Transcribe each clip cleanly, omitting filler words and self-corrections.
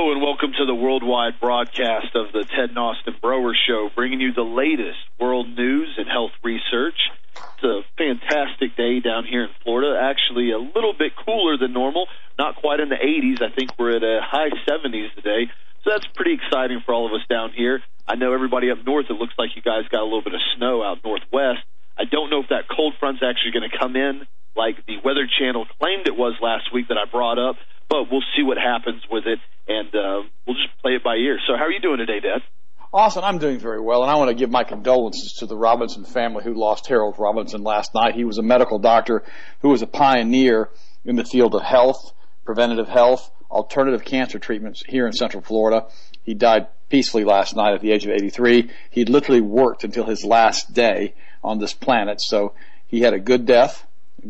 Hello and welcome to the worldwide broadcast of the Ted and Austin Broer Show, bringing you the latest world news and health research. It's a fantastic day down here in Florida, actually a little bit cooler than normal, not quite in the 80s. I think we're at a high 70s today, so that's pretty exciting for all of us down here. I know everybody up north, it looks like you guys got a little bit of snow out northwest. I don't know if that cold front's actually going to come in like the Weather Channel claimed it was last week that I brought up, but we'll see what happens with it, and we'll just play it by ear. So how are you doing today, Dad? Austin, I'm doing very well, and I want to give my condolences to the Robinson family who lost Harold Robinson last night. He was a medical doctor who was a pioneer in the field of health, preventative health, alternative cancer treatments here in Central Florida. He died peacefully last night at the age of 83. He literally worked until his last day on this planet, so he had a good death.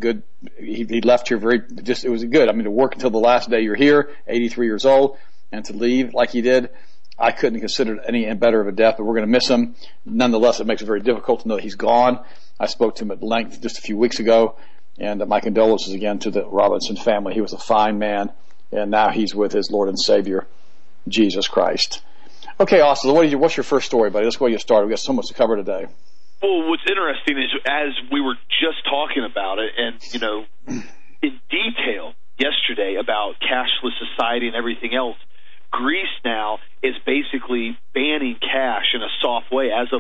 He left here it was good. I mean, to work until the last day you're here, 83 years old, and to leave like he did, I couldn't consider it any better of a death, but we're going to miss him. Nonetheless, it makes it very difficult to know that he's gone. I spoke to him at length just a few weeks ago, and my condolences again to the Robinson family. He was a fine man, and now he's with his Lord and Savior, Jesus Christ. Okay, Austin, what's your first story, buddy? Let's go ahead and get started. We've got so much to cover today. Well, what's interesting is as we were just talking about it and, in detail yesterday about cashless society and everything else, Greece now is basically banning cash in a soft way. As of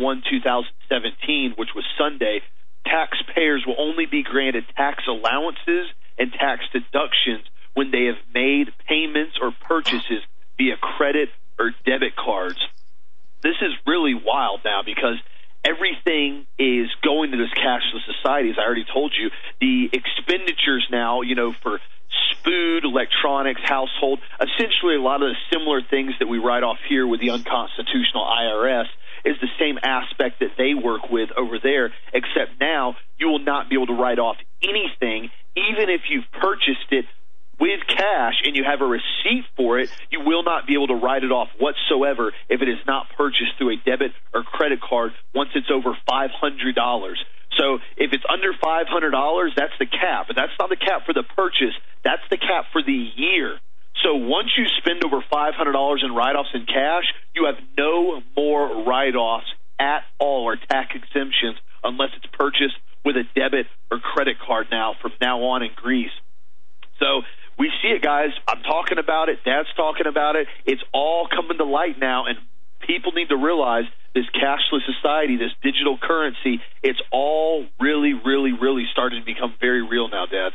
1/1/2017, which was Sunday, taxpayers will only be granted tax allowances and tax deductions when they have made payments or purchases via credit or debit cards. This is really wild now because everything is going to this cashless society, as I already told you. The expenditures now, for food, electronics, household, essentially a lot of the similar things that we write off here with the unconstitutional IRS is the same aspect that they work with over there, except now you will not be able to write off anything, even if you've purchased it with cash and you have a receipt for it. You will not be able to write it off whatsoever if it is not purchased through a debit or credit card once it's over $500. So if it's under $500, that's the cap. But that's not the cap for the purchase. That's the cap for the year. So once you spend over $500 in write-offs in cash, you have no more write-offs at all or tax exemptions unless it's purchased with a debit or credit card now from now on in Greece. So we see it, guys. I'm talking about it. Dad's talking about it. It's all coming to light now, and people need to realize this cashless society, this digital currency, it's all really, really, really starting to become very real now, Dad.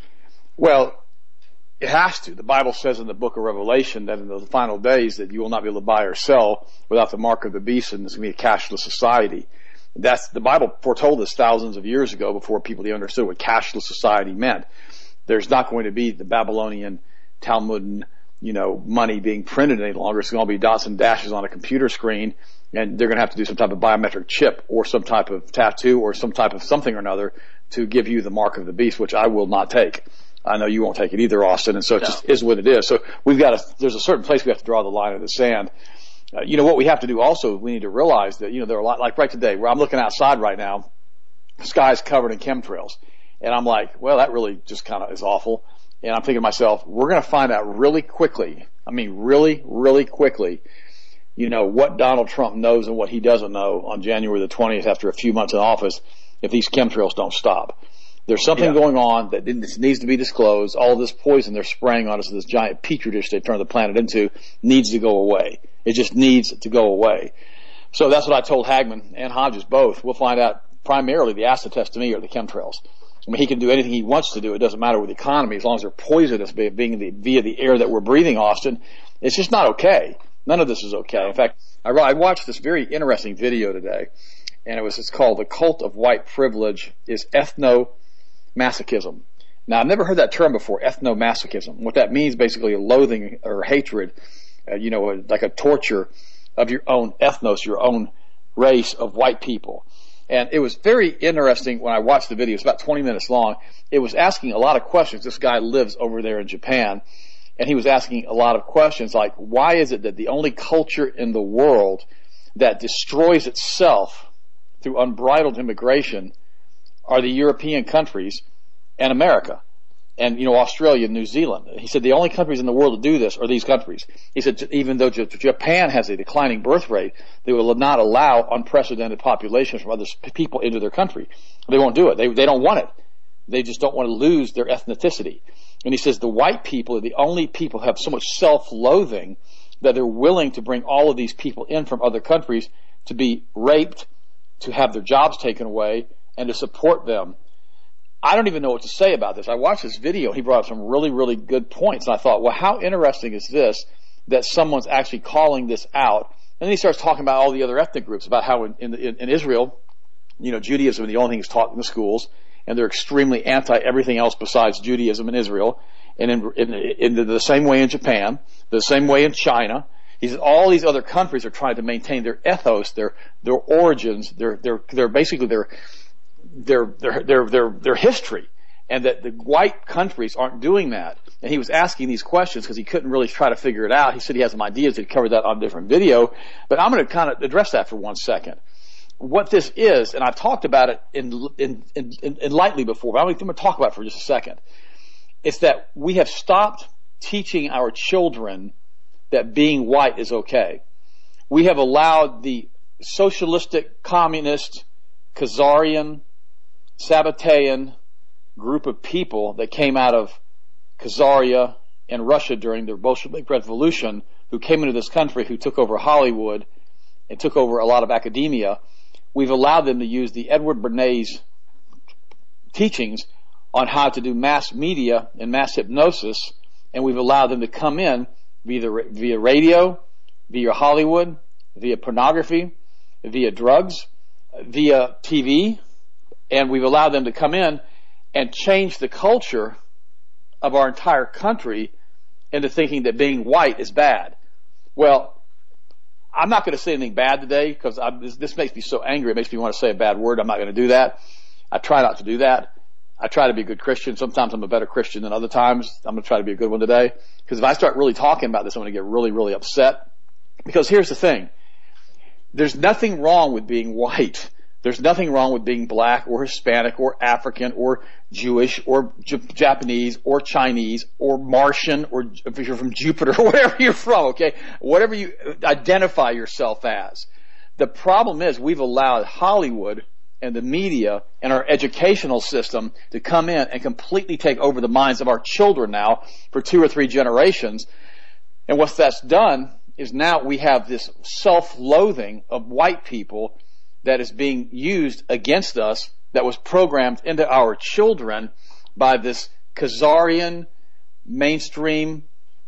Well, it has to. The Bible says in the book of Revelation that in the final days that you will not be able to buy or sell without the mark of the beast, and it's going to be a cashless society. The Bible foretold this thousands of years ago before people even understood what cashless society meant. There's not going to be the Babylonian Talmudian, money being printed any longer. It's going to be dots and dashes on a computer screen, and they're going to have to do some type of biometric chip or some type of tattoo or some type of something or another to give you the mark of the beast, which I will not take. I know you won't take it either, Austin, and so it just is what it is. So there's a certain place we have to draw the line in the sand. What we have to do also, we need to realize that, there are a lot, like right today, where I'm looking outside right now, the sky's covered in chemtrails. And I'm like, well, that really just kind of is awful. And I'm thinking to myself, we're going to find out really quickly, really, really quickly, what Donald Trump knows and what he doesn't know on January the 20th after a few months in office if these chemtrails don't stop. There's something going on that needs to be disclosed. All this poison they're spraying on us, this giant petri dish they turned the planet into, needs to go away. It just needs to go away. So that's what I told Hagman and Hodges both. We'll find out primarily the acid test to me are the chemtrails. I mean, he can do anything he wants to do. It doesn't matter with the economy as long as they're poisonous via the air that we're breathing, Austin. It's just not okay. None of this is okay. In fact, I watched this very interesting video today, and it's called "The Cult of White Privilege is Ethnomasochism." Now, I've never heard that term before, ethnomasochism. What that means, basically, a loathing or hatred, like a torture of your own ethnos, your own race of white people. And it was very interesting when I watched the video. It's about 20 minutes long. It was asking a lot of questions. This guy lives over there in Japan, and he was asking a lot of questions like, why is it that the only culture in the world that destroys itself through unbridled immigration are the European countries and America? and, Australia and New Zealand. He said the only countries in the world to do this are these countries. He said even though Japan has a declining birth rate, they will not allow unprecedented populations from other people into their country. They won't do it. They don't want it. They just don't want to lose their ethnicity. And he says the white people are the only people who have so much self-loathing that they're willing to bring all of these people in from other countries to be raped, to have their jobs taken away, and to support them. I don't even know what to say about this. I watched this video. He brought up some really, really good points. And I thought, well, how interesting is this that someone's actually calling this out? And then he starts talking about all the other ethnic groups, about how in Israel, Judaism is the only thing that's taught in the schools, and they're extremely anti everything else besides Judaism in Israel. And in the same way in Japan, the same way in China. He says all these other countries are trying to maintain their ethos, their origins, their basically their history, and that the white countries aren't doing that. And he was asking these questions because he couldn't really try to figure it out. He said he has some ideas. He covered that on a different video, but I'm going to kind of address that for 1 second. What this is, and I've talked about it in lightly before, but I'm going to talk about it for just a second. It's that we have stopped teaching our children that being white is okay. We have allowed the socialistic, communist, Khazarian, Sabbatean group of people that came out of Khazaria and Russia during the Bolshevik Revolution, who came into this country, who took over Hollywood and took over a lot of academia. We've allowed them to use the Edward Bernays teachings on how to do mass media and mass hypnosis, and we've allowed them to come in via radio, via Hollywood, via pornography, via drugs, via TV, and we've allowed them to come in and change the culture of our entire country into thinking that being white is bad. Well, I'm not going to say anything bad today because this makes me so angry. It makes me want to say a bad word. I'm not going to do that. I try not to do that. I try to be a good Christian. Sometimes I'm a better Christian than other times. I'm going to try to be a good one today. Because if I start really talking about this, I'm going to get really, really upset. Because here's the thing. There's nothing wrong with being white. There's nothing wrong with being black or Hispanic or African or Jewish or Japanese or Chinese or Martian or if you're from Jupiter or wherever you're from, okay? Whatever you identify yourself as. The problem is we've allowed Hollywood and the media and our educational system to come in and completely take over the minds of our children now for 2 or 3 generations. And what that's done is now we have this self-loathing of white people that is being used against us, that was programmed into our children by this Khazarian, mainstream,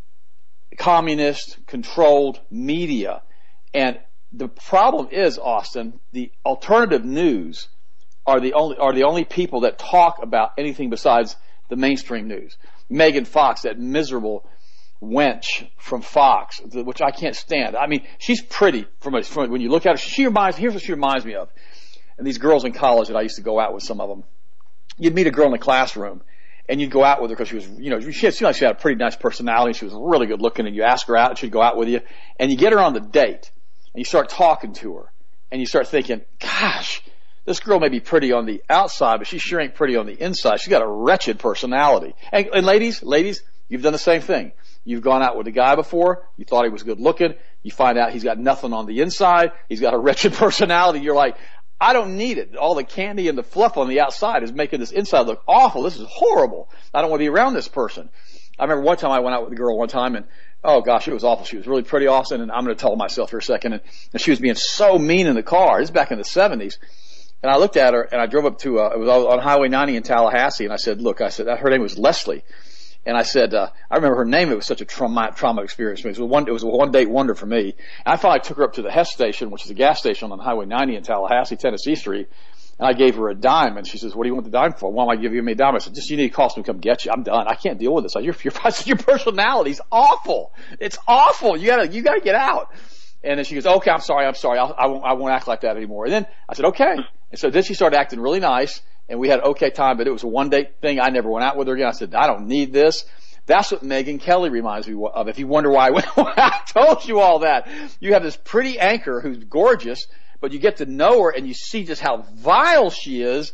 communist-controlled media. And the problem is, Austin, the alternative news are the only people that talk about anything besides the mainstream news. Megan Fox, that miserable wench from Fox, which I can't stand. I mean, she's pretty from when you look at her. Here's what she reminds me of. And these girls in college that I used to go out with, some of them, you'd meet a girl in the classroom and you'd go out with her because she was, she seemed like she had a pretty nice personality. She was really good looking, and you ask her out and she'd go out with you, and you get her on the date and you start talking to her and you start thinking, gosh, this girl may be pretty on the outside, but she sure ain't pretty on the inside. She's got a wretched personality. And ladies, you've done the same thing. You've gone out with a guy before, you thought he was good looking, you find out he's got nothing on the inside, he's got a wretched personality, you're like, I don't need it. All the candy and the fluff on the outside is making this inside look awful. This is horrible. I don't want to be around this person. I remember one time I went out with a girl one time, and oh gosh, it was awful. She was really pretty, Austin, and I'm going to tell myself for a second, and she was being so mean in the car. This is back in the 70s. And I looked at her, and I drove up to, it was on Highway 90 in Tallahassee, and I said, look, her name was Leslie. And I said, I remember her name. It was such a trauma experience for me. It was a one-date wonder for me. And I finally took her up to the Hess station, which is a gas station on Highway 90 in Tallahassee, Tennessee Street. And I gave her a dime. And she says, what do you want the dime for? Why am I giving me a dime? I said, just you need to call someone to come get you. I'm done. I can't deal with this. Your personality's awful. It's awful. You gotta get out. And then she goes, okay, I'm sorry. I won't act like that anymore. And then I said, okay. And so then she started acting really nice. And we had an okay time, but it was a one-date thing. I never went out with her again. I said, I don't need this. That's what Megyn Kelly reminds me of. If you wonder why I told you all that. You have this pretty anchor who's gorgeous, but you get to know her and you see just how vile she is,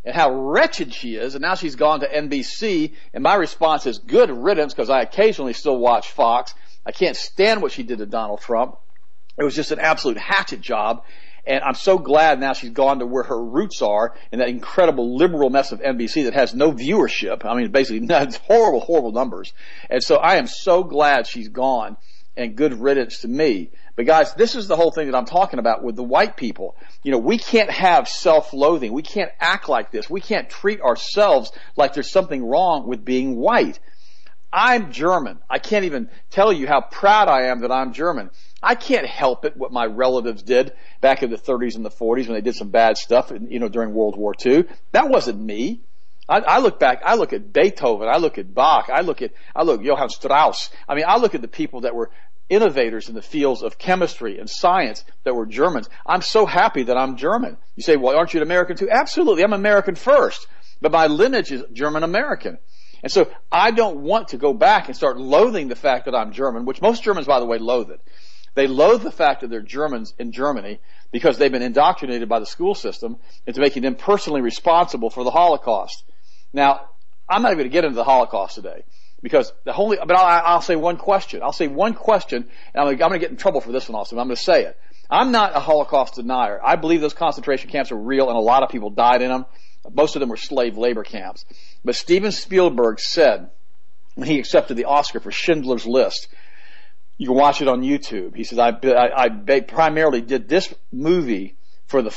and how wretched she is, and now she's gone to NBC, and my response is good riddance, because I occasionally still watch Fox. I can't stand what she did to Donald Trump. It was just an absolute hatchet job, and I'm so glad now she's gone to where her roots are in that incredible liberal mess of NBC that has no viewership. I mean, basically, it's horrible, horrible numbers. And so I am so glad she's gone, and good riddance to me. But guys, this is the whole thing that I'm talking about with the white people. You know, we can't have self-loathing. We can't act like this. We can't treat ourselves like there's something wrong with being white. I'm German. I can't even tell you how proud I am that I'm German. I can't help it what my relatives did back in the 30s and the 40s when they did some bad stuff, you know, during World War II. That wasn't me. I look back, I look at Beethoven, I look at Bach, I look Johann Strauss. I mean, I look at the people that were innovators in the fields of chemistry and science that were Germans. I'm so happy that I'm German. You say, well, aren't you an American too? Absolutely. I'm American first, but my lineage is German-American. And so I don't want to go back and start loathing the fact that I'm German, which most Germans, by the way, loathe it. They loathe the fact that they're Germans in Germany because they've been indoctrinated by the school system into making them personally responsible for the Holocaust. Now, I'm not even going to get into the Holocaust today because but I'll say one question. I'll say one question, and I'm going to get in trouble for this one also, but I'm going to say it. I'm not a Holocaust denier. I believe those concentration camps are real and a lot of people died in them. Most of them were slave labor camps. But Steven Spielberg said, when he accepted the Oscar for Schindler's List, you can watch it on YouTube. He says, I primarily did this movie for the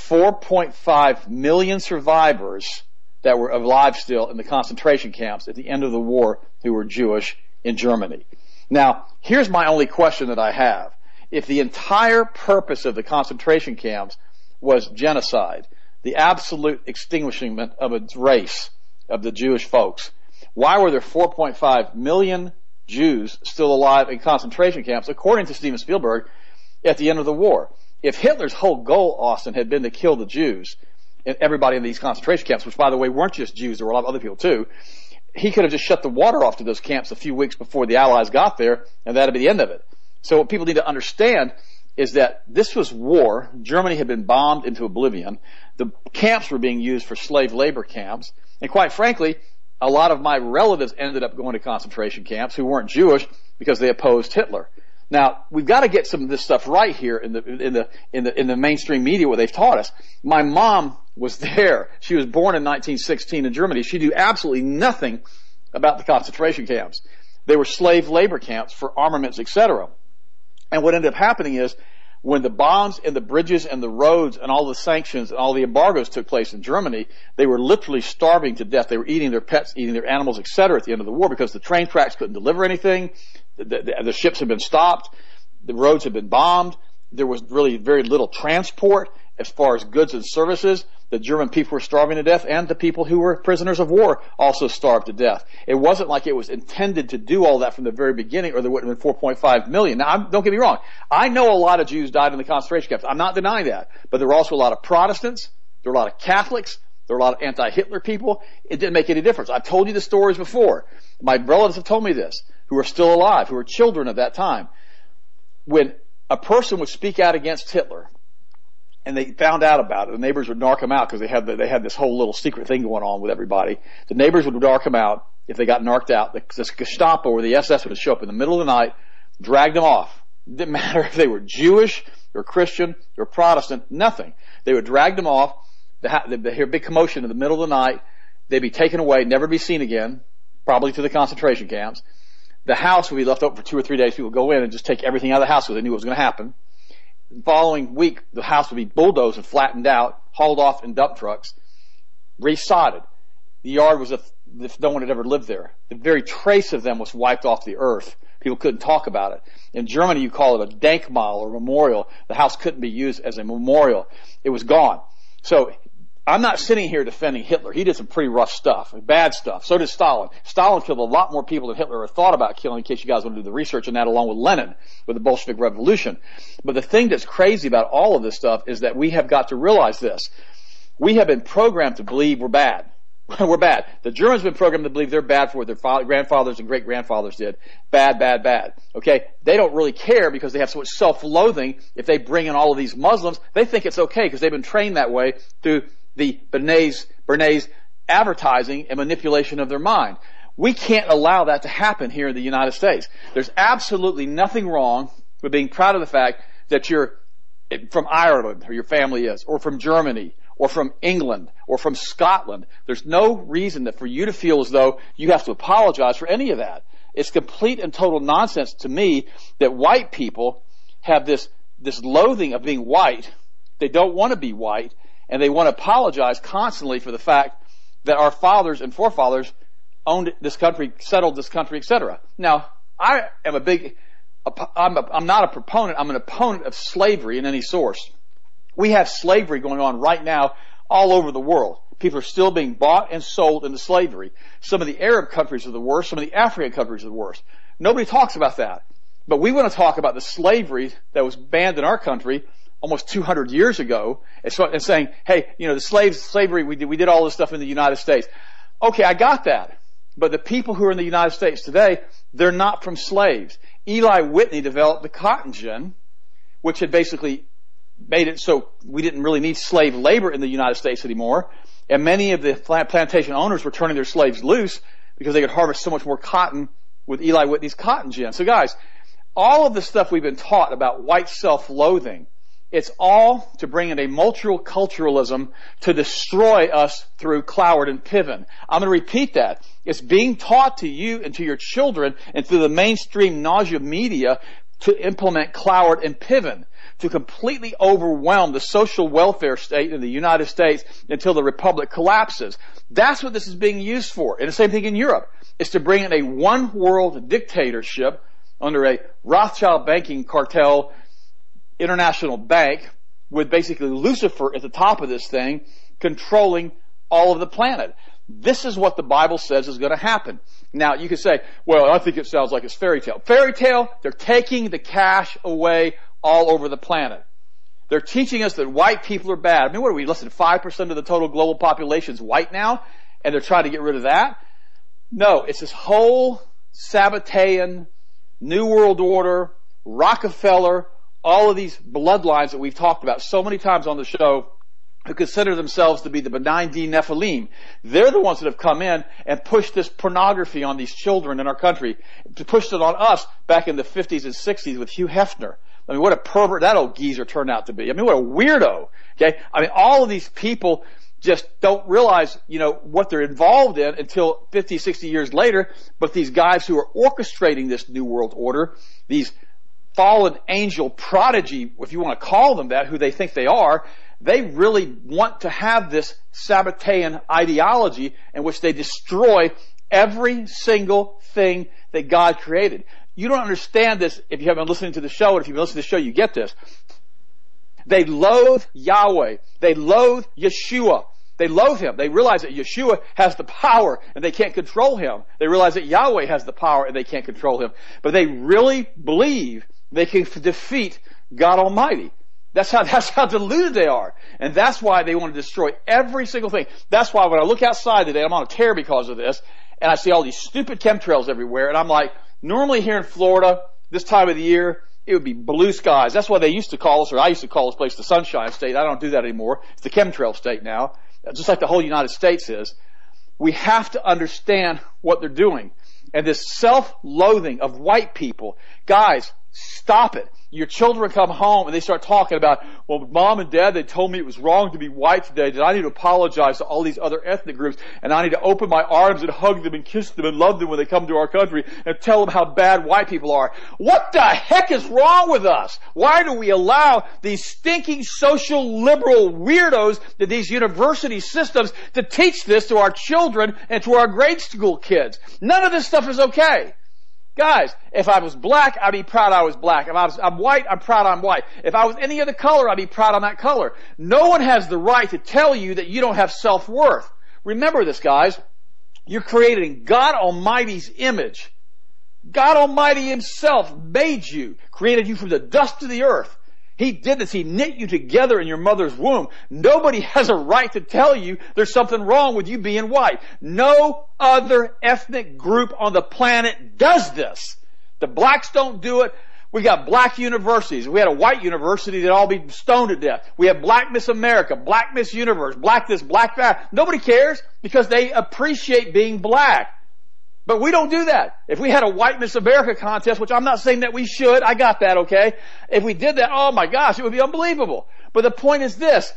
4.5 million survivors that were alive still in the concentration camps at the end of the war who were Jewish in Germany. Now, here's my only question that I have. If the entire purpose of the concentration camps was genocide, the absolute extinguishment of a race of the Jewish folks, why were there 4.5 million Jews still alive in concentration camps, according to Steven Spielberg, at the end of the war? If Hitler's whole goal, Austin, had been to kill the Jews, and everybody in these concentration camps, which, by the way, weren't just Jews, there were a lot of other people too, he could have just shut the water off to those camps a few weeks before the Allies got there, and that would be the end of it. So what people need to understand is that this was war. Germany had been bombed into oblivion. The camps were being used for slave labor camps. And quite frankly, a lot of my relatives ended up going to concentration camps who weren't Jewish because they opposed Hitler. Now, we've got to get some of this stuff right here in the mainstream media where they've taught us. My mom was there. She was born in 1916 in Germany. She knew absolutely nothing about the concentration camps. They were slave labor camps for armaments, etc. And what ended up happening is when the bombs and the bridges and the roads and all the sanctions and all the embargoes took place in Germany, they were literally starving to death. They were eating their pets, eating their animals, etc. at the end of the war because the train tracks couldn't deliver anything. The ships had been stopped. The roads had been bombed. There was really very little transport as far as goods and services. The German people were starving to death, and the people who were prisoners of war also starved to death. It wasn't like it was intended to do all that from the very beginning, or there wouldn't have been 4.5 million. Now, don't get me wrong. I know a lot of Jews died in the concentration camps. I'm not denying that. But there were also a lot of Protestants. There were a lot of Catholics. There were a lot of anti-Hitler people. It didn't make any difference. I've told you the stories before. My relatives have told me this, who are still alive, who are children at that time. When a person would speak out against Hitler, and they found out about it, the neighbors would narc them out because they had this whole little secret thing going on with everybody. The neighbors would narc them out. If they got narked out, the Gestapo or the SS would show up in the middle of the night, drag them off. It didn't matter if they were Jewish or Christian or Protestant, nothing. They would drag them off. They'd hear a big commotion in the middle of the night. They'd be taken away, never be seen again, probably to the concentration camps. The house would be left open for 2 or 3 days. People would go in and just take everything out of the house because they knew what was going to happen. The following week, the house would be bulldozed and flattened out, hauled off in dump trucks, resodded. The yard was if no one had ever lived there. The very trace of them was wiped off the earth. People couldn't talk about it. In Germany, you call it a Denkmal or memorial. The house couldn't be used as a memorial. It was gone. So I'm not sitting here defending Hitler. He did some pretty rough stuff, bad stuff. So did Stalin. Stalin killed a lot more people than Hitler ever thought about killing, in case you guys want to do the research on that, along with Lenin, with the Bolshevik Revolution. But the thing that's crazy about all of this stuff is that we have got to realize this. We have been programmed to believe we're bad. We're bad. The Germans have been programmed to believe they're bad for what their grandfathers and great-grandfathers did. Bad, bad, bad. Okay? They don't really care because they have so much self-loathing. If they bring in all of these Muslims, they think it's okay because they've been trained that way through the Bernays advertising and manipulation of their mind. We can't allow that to happen here in the United States. There's absolutely nothing wrong with being proud of the fact that you're from Ireland, or your family is, or from Germany, or from England, or from Scotland. There's no reason for you to feel as though you have to apologize for any of that. It's complete and total nonsense to me that white people have this loathing of being white. They don't want to be white, and they want to apologize constantly for the fact that our fathers and forefathers owned this country, settled this country, etc. Now, I am I'm not a proponent, I'm an opponent of slavery in any source. We have slavery going on right now all over the world. People are still being bought and sold into slavery. Some of the Arab countries are the worst, some of the African countries are the worst. Nobody talks about that. But we want to talk about the slavery that was banned in our country almost 200 years ago, and saying, hey, the slavery, we did all this stuff in the United States. Okay, I got that. But the people who are in the United States today, they're not from slaves. Eli Whitney developed the cotton gin, which had basically made it so we didn't really need slave labor in the United States anymore. And many of the plantation owners were turning their slaves loose because they could harvest so much more cotton with Eli Whitney's cotton gin. So guys, all of the stuff we've been taught about white self-loathing, it's all to bring in a multiculturalism to destroy us through Cloward and Piven. I'm going to repeat that. It's being taught to you and to your children and through the mainstream nausea media to implement Cloward and Piven, to completely overwhelm the social welfare state in the United States until the republic collapses. That's what this is being used for. And the same thing in Europe. It's to bring in a one-world dictatorship under a Rothschild banking cartel international bank with basically Lucifer at the top of this thing controlling all of the planet. This is what the Bible says is going to happen. Now, you could say, well, I think it sounds like it's fairy tale. Fairy tale, they're taking the cash away all over the planet. They're teaching us that white people are bad. I mean, what are we, less than 5% of the total global population is white now? And they're trying to get rid of that? No, it's this whole Sabbatean, New World Order, Rockefeller, all of these bloodlines that we've talked about so many times on the show who consider themselves to be the benign Nephilim. They're the ones that have come in and pushed this pornography on these children in our country, pushed it on us back in the 50s and 60s with Hugh Hefner. I mean, what a pervert that old geezer turned out to be. I mean, what a weirdo. Okay? I mean, all of these people just don't realize, what they're involved in until 50, 60 years later. But these guys who are orchestrating this New World Order, these fallen angel prodigy, if you want to call them that, who they think they are, they really want to have this Sabbatean ideology in which they destroy every single thing that God created. You don't understand this if you haven't been listening to the show, and if you've been listening to the show, you get this. They loathe Yahweh. They loathe Yeshua. They loathe Him. They realize that Yeshua has the power and they can't control Him. They realize that Yahweh has the power and they can't control Him. But they really believe they can defeat God Almighty. That's how deluded they are. And that's why they want to destroy every single thing. That's why when I look outside today, I'm on a tear because of this, and I see all these stupid chemtrails everywhere, and I'm like, normally here in Florida, this time of the year, it would be blue skies. That's why they used to call us, or I used to call this place the Sunshine State. I don't do that anymore. It's the chemtrail state now, just like the whole United States is. We have to understand what they're doing. And this self-loathing of white people, guys, stop it. Your children come home and they start talking about, well, Mom and Dad, they told me it was wrong to be white today, that I need to apologize to all these other ethnic groups, and I need to open my arms and hug them and kiss them and love them when they come to our country and tell them how bad white people are. What the heck is wrong with us? Why do we allow these stinking social liberal weirdos to these university systems to teach this to our children and to our grade school kids? None of this stuff is okay. Guys, if I was black, I'd be proud I was black. If I'm white, I'm proud I'm white. If I was any other color, I'd be proud I'm that color. No one has the right to tell you that you don't have self-worth. Remember this, guys. You're created in God Almighty's image. God Almighty Himself made you, created you from the dust of the earth. He did this. He knit you together in your mother's womb. Nobody has a right to tell you there's something wrong with you being white. No other ethnic group on the planet does this. The blacks don't do it. We got black universities. We had a white university that all be stoned to death. We have Black Miss America, Black Miss Universe, Black this, Black that. Nobody cares because they appreciate being black. But we don't do that. If we had a White Miss America contest, which I'm not saying that we should, I got that, okay? If we did that, oh my gosh, it would be unbelievable. But the point is this.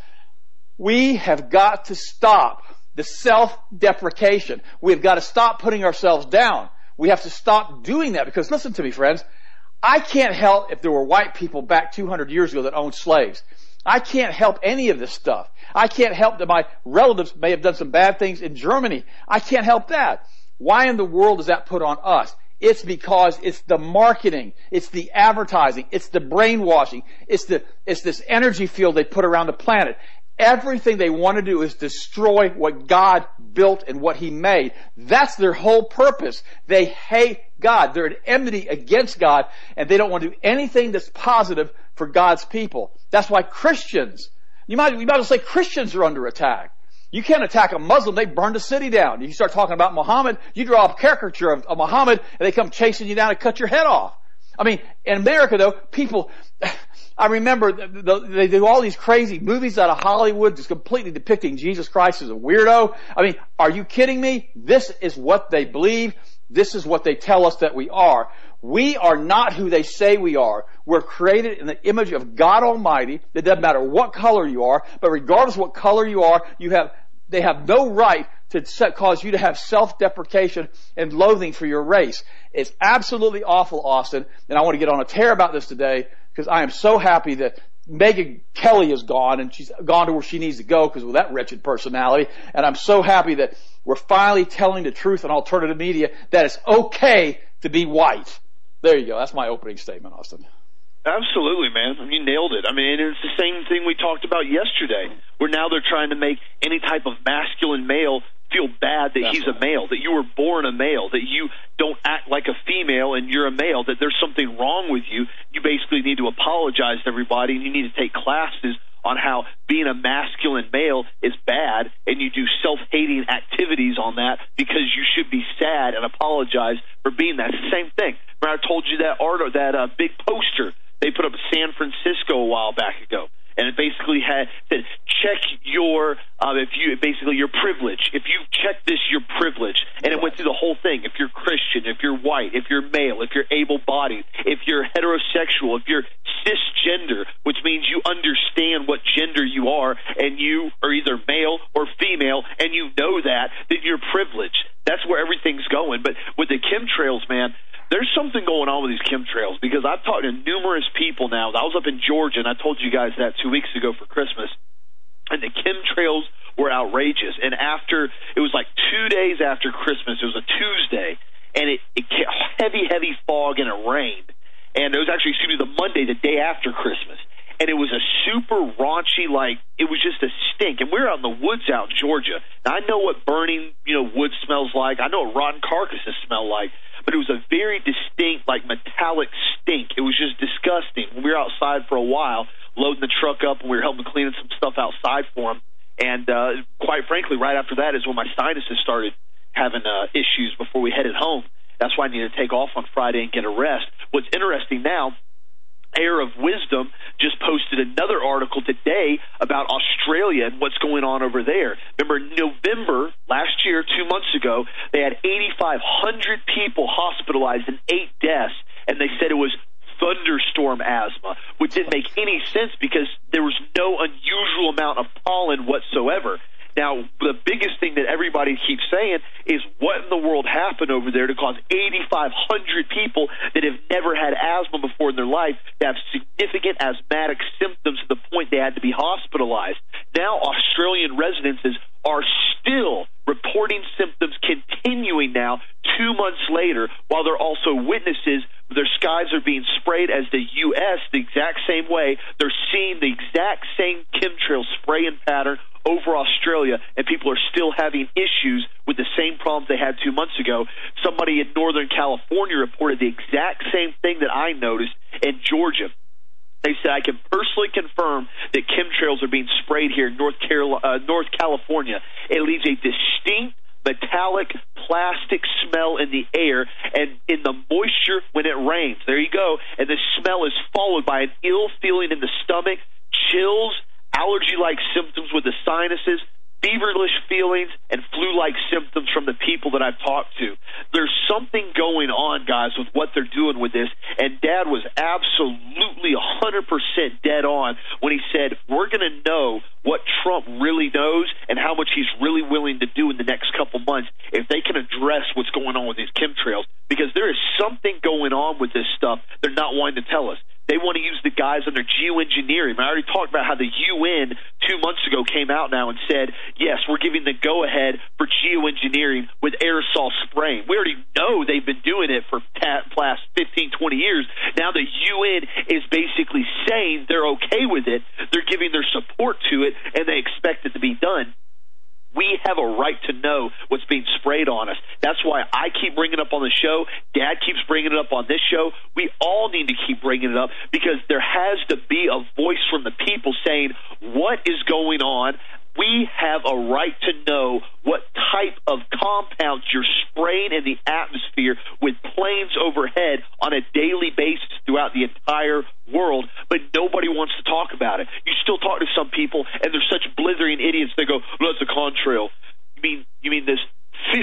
We have got to stop the self-deprecation. We've got to stop putting ourselves down. We have to stop doing that because listen to me, friends. I can't help if there were white people back 200 years ago that owned slaves. I can't help any of this stuff. I can't help that my relatives may have done some bad things in Germany. I can't help that. Why in the world is that put on us? It's because it's the marketing, it's the advertising, it's the brainwashing, it's this energy field they put around the planet. Everything they want to do is destroy what God built and what He made. That's their whole purpose. They hate God. They're at enmity against God, and they don't want to do anything that's positive for God's people. That's why Christians, you might as well say Christians are under attack. You can't attack a Muslim, they burn the city down. You start talking about Muhammad, you draw a caricature of Muhammad, and they come chasing you down and cut your head off. I mean, in America though, people, I remember they do all these crazy movies out of Hollywood just completely depicting Jesus Christ as a weirdo. I mean, are you kidding me? This is what they believe. This is what they tell us that we are. We are not who they say we are. We're created in the image of God Almighty. It doesn't matter what color you are, but regardless of what color you are, they have no right to cause you to have self-deprecation and loathing for your race. It's absolutely awful, Austin, and I want to get on a tear about this today because I am so happy that Megyn Kelly is gone and she's gone to where she needs to go because of that wretched personality. And I'm so happy that we're finally telling the truth on alternative media that it's okay to be white. There you go. That's my opening statement, Austin. Absolutely, man. I mean, you nailed it. I mean, it's the same thing we talked about yesterday, where now they're trying to make any type of masculine male feel bad that he's a male, that you were born a male, that you don't act like a female and you're a male, that there's something wrong with you. You basically need to apologize to everybody, and you need to take classes on how being a masculine male is bad, and you do self-hating activities on that because you should be sad and apologize for being that. It's the same thing. Remember I told you that big poster they put up in San Francisco a while back ago, and it basically said check your your privilege. If you check this, you're privileged, and it went through the whole thing. If you're Christian, if you're white, if you're male, if you're able-bodied, if you're heterosexual, if you're cisgender, which means you understand what gender you are, and you are either male or female, and you know that, then you're privileged. That's where everything's going. But with the chemtrails, man, there's something going on with these chemtrails because I've talked to numerous people now. I was up in Georgia, and I told you guys that 2 weeks ago for Christmas, and the chemtrails were outrageous. And it was like 2 days after Christmas. It was a Tuesday, and it heavy fog and it rained. And it was actually, the Monday, the day after Christmas. And it was a super raunchy, it was just a stink. And we were out in the woods out in Georgia. Now, I know what burning, wood smells like. I know what rotten carcasses smell like. But it was a very distinct, metallic stink. It was just disgusting. We were outside for a while, loading the truck up, and we were helping cleaning some stuff outside for them. And quite frankly, right after that is when my sinuses started having issues before we headed home. That's why I needed to take off on Friday and get a rest. What's interesting now, Air of Wisdom just posted another article today about Australia and what's going on over there. Remember, November last year, 2 months ago, they had 8,500 people hospitalized and 8 deaths, and they said it was thunderstorm asthma, which didn't make any sense because there was no unusual amount of pollen whatsoever. Now, the biggest thing that everybody keeps saying is what in the world happened over there to cause 8,500 people that have never had asthma before in their life to have significant asthmatic symptoms to the point they had to be hospitalized. Now, Australian residences are still reporting symptoms continuing now 2 months later, while they're also witnesses. Their skies are being sprayed as the U.S. the exact same way. They're seeing the exact same chemtrail spraying pattern over Australia, and people are still having issues with the same problems they had 2 months ago. Somebody in Northern California reported the exact same thing that I noticed in Georgia. They said, I can personally confirm that chemtrails are being sprayed here in North California. It leaves a distinct metallic plastic smell in the air and in the moisture when it rains. There you go. And the smell is followed by an ill feeling in the stomach, chills, allergy-like symptoms with the sinuses, feverish feelings, and flu-like symptoms from the people that I've talked to. There's something going on, guys, with what they're doing with this, and Dad was absolutely 100% dead on when he said, we're going to know what Trump really knows and how much he's really willing to do in the next couple months if they can address what's going on with these chemtrails, because there is something going on with this stuff they're not wanting to tell us. They want to use the guys under geoengineering. I already talked about how the UN 2 months ago came out now and said, yes, we're giving the go-ahead for geoengineering with aerosol spraying. We already know they've been doing it for the past 15, 20 years. Now the UN is basically saying they're okay with it. They're giving their support to it, and they expect it to be done. We have a right to know what's being sprayed on us. That's why I keep bringing it up on the show. Dad keeps bringing it up on this show. We all need to keep bringing it up because there has to be a voice from the people saying what is going on. We have a right to know what type of compounds you're spraying in the atmosphere with planes overhead on a daily basis throughout the entire world, but nobody wants to talk about it. You still talk to some people, and they're such blithering idiots. They go, well, that's a contrail. You mean this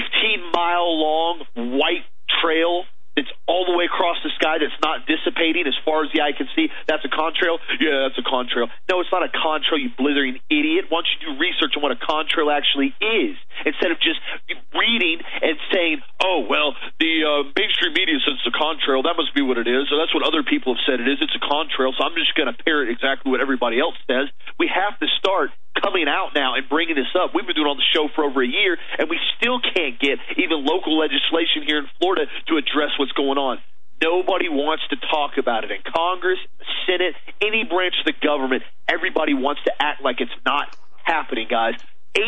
15-mile-long white trail that's all the way across the sky that's not dissipating as far as the eye can see? That's a contrail? Yeah, that's a contrail. No, it's not a contrail, you blithering idiot. Why don't you do research on what a contrail actually is instead of just reading and saying, oh, well, the mainstream media says it's a contrail. That must be what it is. So that's what other people have said it is. It's a contrail, so I'm just going to parrot exactly what everybody else says. We have to start coming out now and bringing this up. We've been doing it on the show for over a year, and we still can't get even local legislation here in Florida to address what's going on. Nobody wants to talk about it in Congress, the Senate, any branch of the government. Everybody wants to act like it's not happening, guys.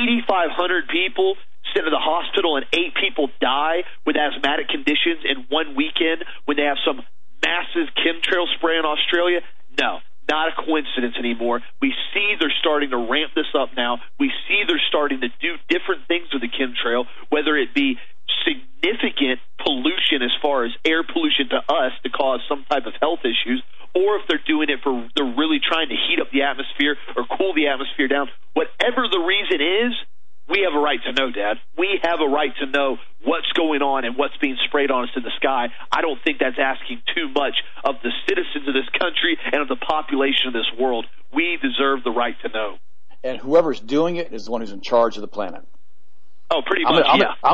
8,500 people sent to the hospital and 8 people die with asthmatic conditions in one weekend when they have some massive chemtrail spray in Australia. No. Not a coincidence anymore. We see they're starting to ramp this up now. We see they're starting to do different things with the chemtrail, whether it be significant pollution as far as air pollution to us to cause some type of health issues, or if they're doing it for they're really trying to heat up the atmosphere or cool the atmosphere down. Whatever the reason is, we have a right to know, Dad. We have a right to know what's going on and what's being sprayed on us in the sky. I don't think that's asking too much of the citizens of this country and of the population of this world. We deserve the right to know. And whoever's doing it is the one who's in charge of the planet. Oh, pretty much,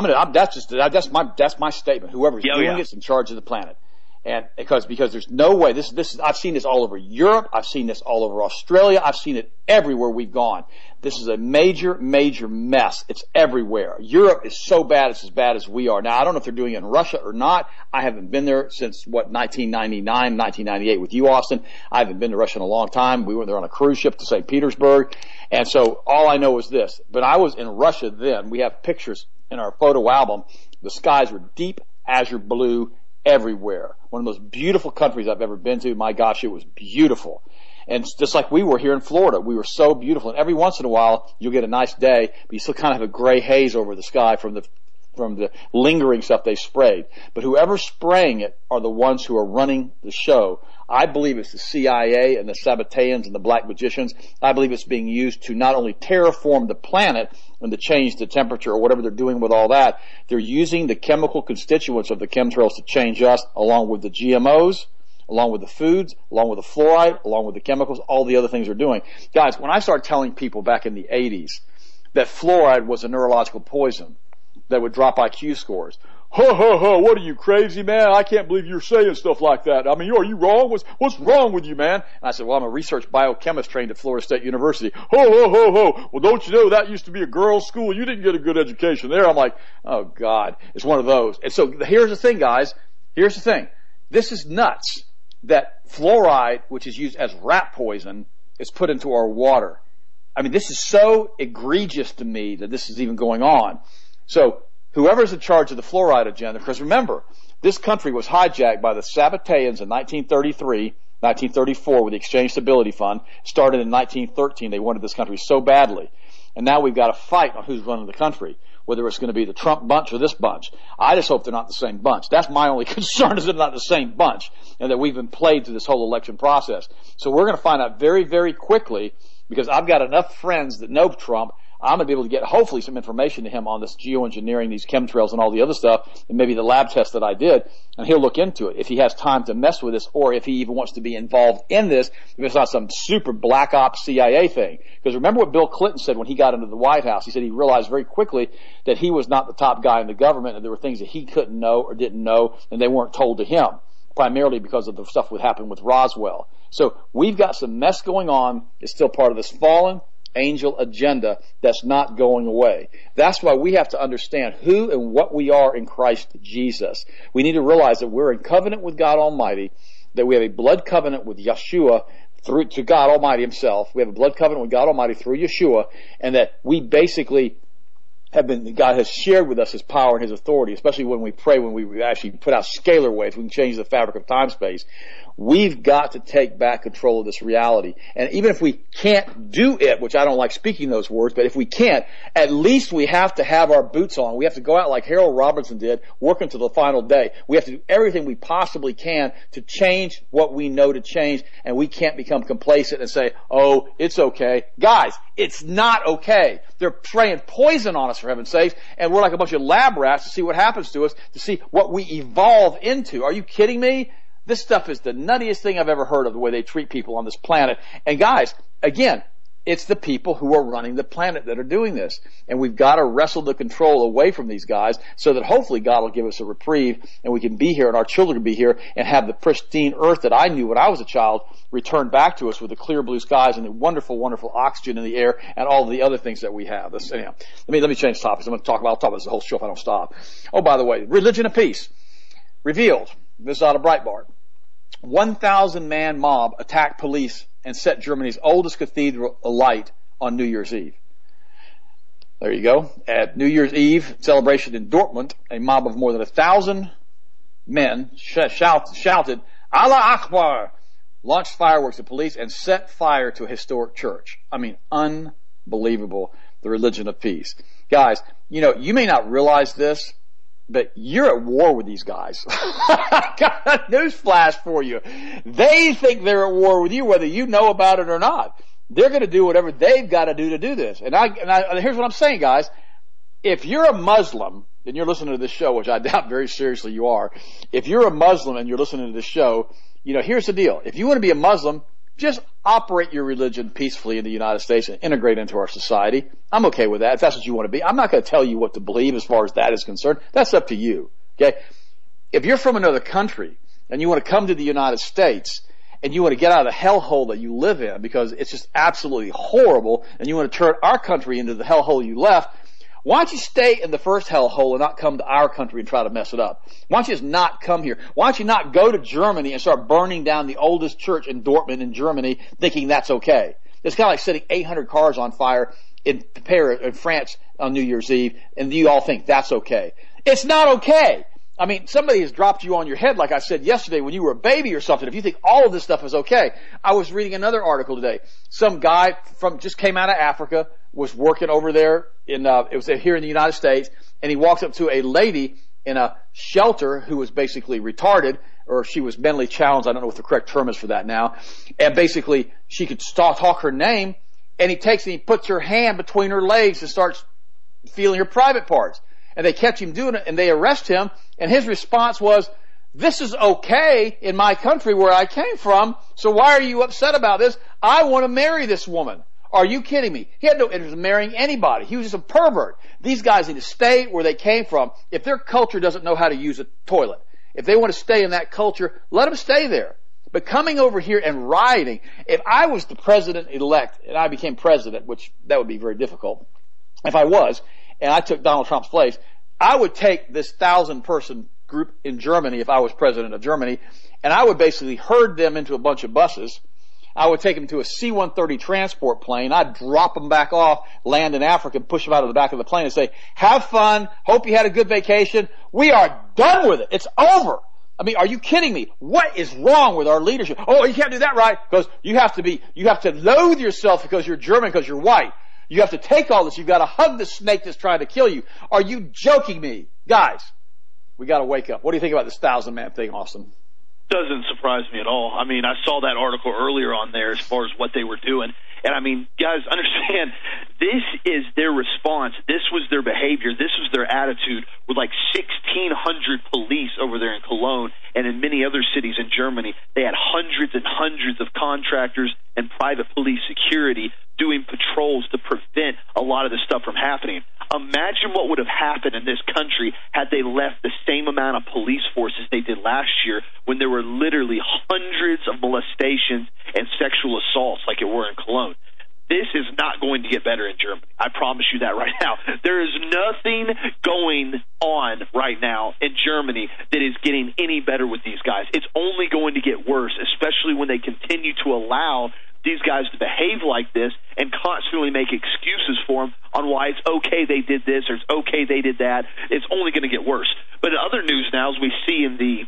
that's my statement. Whoever's doing it's in charge of the planet. And because there's no way this I've seen this all over Europe, I've seen this all over Australia, I've seen it everywhere we've gone. This is a major mess. It's everywhere. Europe is so bad, it's as bad as we are. Now I don't know if they're doing it in Russia or not. I haven't been there since 1999, 1998 with you, Austin. I haven't been to Russia in a long time. We were there on a cruise ship to St. Petersburg. And so all I know is this. But I was in Russia then. We have pictures in our photo album. The skies were deep azure blue everywhere. One of the most beautiful countries I've ever been to. My gosh, it was beautiful. And just like we were here in Florida, we were so beautiful. And every once in a while, you'll get a nice day, but you still kind of have a gray haze over the sky from the lingering stuff they sprayed. But whoever's spraying it are the ones who are running the show. I believe it's the CIA and the Sabbateans and the Black Magicians. I believe it's being used to not only terraform the planet and to change the temperature or whatever they're doing with all that, they're using the chemical constituents of the chemtrails to change us, along with the GMOs, along with the foods, along with the fluoride, along with the chemicals, all the other things they're doing. Guys, when I started telling people back in the 80s that fluoride was a neurological poison that would drop IQ scores, what are you, crazy, man? I can't believe you're saying stuff like that. I mean, are you wrong? What's wrong with you, man? And I said, well, I'm a research biochemist trained at Florida State University. Well, don't you know that used to be a girls' school? You didn't get a good education there. I'm like, oh, God. It's one of those. And so here's the thing, guys. Here's the thing. This is nuts that fluoride, which is used as rat poison, is put into our water. I mean, this is so egregious to me that this is even going on. So whoever's in charge of the fluoride agenda, because remember, this country was hijacked by the Sabbateans in 1933, 1934 with the Exchange Stability Fund. Started in 1913. They wanted this country so badly. And now we've got a fight on who's running the country. whether it's going to be the Trump bunch or this bunch. I just hope they're not the same bunch. That's my only concern, is they're not the same bunch, and that we've been played through this whole election process. So we're going to find out very, very quickly, because I've got enough friends that know Trump. I'm going to be able to get hopefully some information to him on this geoengineering, these chemtrails and all the other stuff, and maybe the lab test that I did, and he'll look into it if he has time to mess with this, or if he even wants to be involved in this, if it's not some super black ops CIA thing. Because remember what Bill Clinton said when he got into the White House. He said he realized very quickly that he was not the top guy in the government, and there were things that he couldn't know or didn't know, and they weren't told to him, primarily because of the stuff that happened with Roswell. So we've got some mess going on. It's still part of this fallen angel agenda that's not going away. That's why we have to understand who and what we are in Christ Jesus. We need to realize that we're in covenant with God Almighty, that we have a blood covenant with Yeshua through to God Almighty himself. We have a blood covenant with God Almighty through Yeshua, and that we basically God has shared with us his power and his authority, especially when we pray, when we actually put out scalar waves, we can change the fabric of time-space. We've got to take back control of this reality. And even if we can't do it, which I don't like speaking those words, but if we can't, at least we have to have our boots on. We have to go out like Harold Robinson did, work until the final day. We have to do everything we possibly can to change what we know to change, and we can't become complacent and say, oh, it's okay. Guys, it's not okay. They're spraying poison on us, for heaven's sakes, and we're like a bunch of lab rats to see what happens to us, to see what we evolve into. Are you kidding me? This stuff is the nuttiest thing I've ever heard of, the way they treat people on this planet. And guys, again, it's the people who are running the planet that are doing this. And we've got to wrestle the control away from these guys so that hopefully God will give us a reprieve and we can be here and our children can be here and have the pristine earth that I knew when I was a child returned back to us with the clear blue skies and the wonderful, wonderful oxygen in the air and all of the other things that we have. Anyhow, let me change topics. I'll talk about this the whole show if I don't stop. Oh, by the way, religion of peace. Revealed. This is out of Breitbart. 1,000-man mob attacked police and set Germany's oldest cathedral alight on New Year's Eve. There you go. At New Year's Eve celebration in Dortmund, a mob of more than 1,000 men shouted, Allah Akbar, launched fireworks at police, and set fire to a historic church. I mean, unbelievable, the religion of peace. Guys, you may not realize this, but you're at war with these guys. I got a newsflash for you. They think they're at war with you, whether you know about it or not. They're going to do whatever they've got to do this. And here's what I'm saying, guys. If you're a Muslim, and you're listening to this show, which I doubt very seriously you are, if you're a Muslim and you're listening to this show, here's the deal. If you want to be a Muslim, just operate your religion peacefully in the United States and integrate into our society. I'm okay with that if that's what you want to be. I'm not going to tell you what to believe as far as that is concerned. That's up to you. Okay? If you're from another country and you want to come to the United States and you want to get out of the hellhole that you live in because it's just absolutely horrible and you want to turn our country into the hellhole you left, why don't you stay in the first hellhole and not come to our country and try to mess it up? Why don't you just not come here? Why don't you not go to Germany and start burning down the oldest church in Dortmund in Germany thinking that's okay? It's kind of like setting 800 cars on fire in Paris, in France on New Year's Eve, and you all think that's okay. It's not okay. I mean, somebody has dropped you on your head, like I said yesterday, when you were a baby or something, if you think all of this stuff is okay. I was reading another article today. Some guy just came out of Africa, was working over there it was here in the United States, and he walks up to a lady in a shelter who was basically retarded, or she was mentally challenged. I don't know what the correct term is for that now. And basically, she could talk her name, and he puts her hand between her legs and starts feeling her private parts. And they catch him doing it, and they arrest him, and his response was, this is okay in my country where I came from, so why are you upset about this? I want to marry this woman. Are you kidding me? He had no interest in marrying anybody. He was just a pervert. These guys need to stay where they came from. If their culture doesn't know how to use a toilet, if they want to stay in that culture, let them stay there. But coming over here and rioting, if I was the president-elect and I became president, which that would be very difficult, if I was, and I took Donald Trump's place, I would take this 1,000-person group in Germany if I was president of Germany, and I would basically herd them into a bunch of buses. I would take them to a C-130 transport plane. I'd drop them back off, land in Africa, and push them out of the back of the plane and say, have fun. Hope you had a good vacation. We are done with it. It's over. I mean, are you kidding me? What is wrong with our leadership? Oh, you can't do that, right? Because you have to loathe yourself because you're German, because you're white. You have to take all this. You've got to hug the snake that's trying to kill you. Are you joking me? Guys, we got to wake up. What do you think about this 1,000-man thing, Austin? Doesn't surprise me at all. I mean, I saw that article earlier on there as far as what they were doing. And, I mean, guys, understand, this is their response. This was their behavior. This was their attitude with like 1,600 police over there in Cologne and in many other cities in Germany. They had hundreds and hundreds of contractors and private police security doing patrols to prevent a lot of this stuff from happening. Imagine what would have happened in this country had they left the same amount of police forces they did last year when there were literally hundreds of molestations and sexual assaults like it were in Cologne. This is not going to get better in Germany. I promise you that right now. There is nothing going on right now in Germany that is getting any better with these guys. It's only going to get worse, especially when they continue to allow these guys to behave like this and constantly make excuses for them on why it's okay they did this or it's okay they did that. It's only going to get worse. But in other news now, as we see in the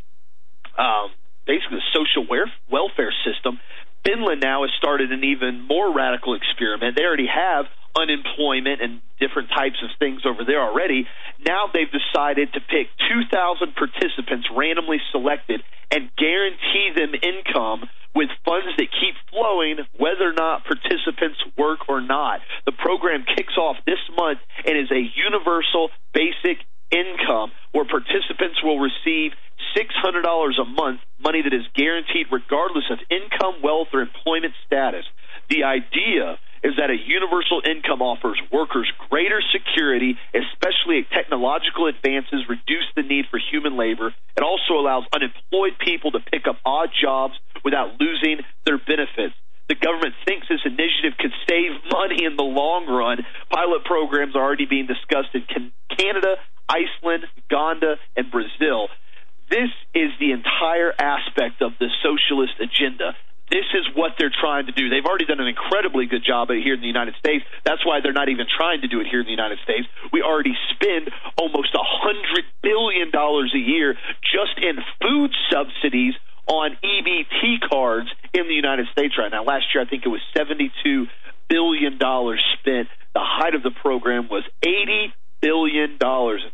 basically the social welfare system, Finland now has started an even more radical experiment. They already have unemployment and different types of things over there already. Now they've decided to pick 2,000 participants randomly selected and guarantee them income with funds that keep flowing whether or not participants work or not. The program kicks off this month and is a universal basic income where participants will receive $600 a month, money that is guaranteed regardless of income, wealth, or employment status. The idea is that a universal income offers workers greater security, especially as technological advances reduce the need for human labor. It also allows unemployed people to pick up odd jobs without losing their benefits. The government thinks this initiative could save money in the long run. Pilot programs are already being discussed in Canada, Iceland, Uganda, and Brazil. This is the entire aspect of the socialist agenda. This is what they're trying to do. They've already done an incredibly good job of it here in the United States. That's why they're not even trying to do it here in the United States. We already spend almost $100 billion a year just in food subsidies on EBT cards in the United States right now. Last year, I think it was $72 billion spent. The height of the program was $80 billion in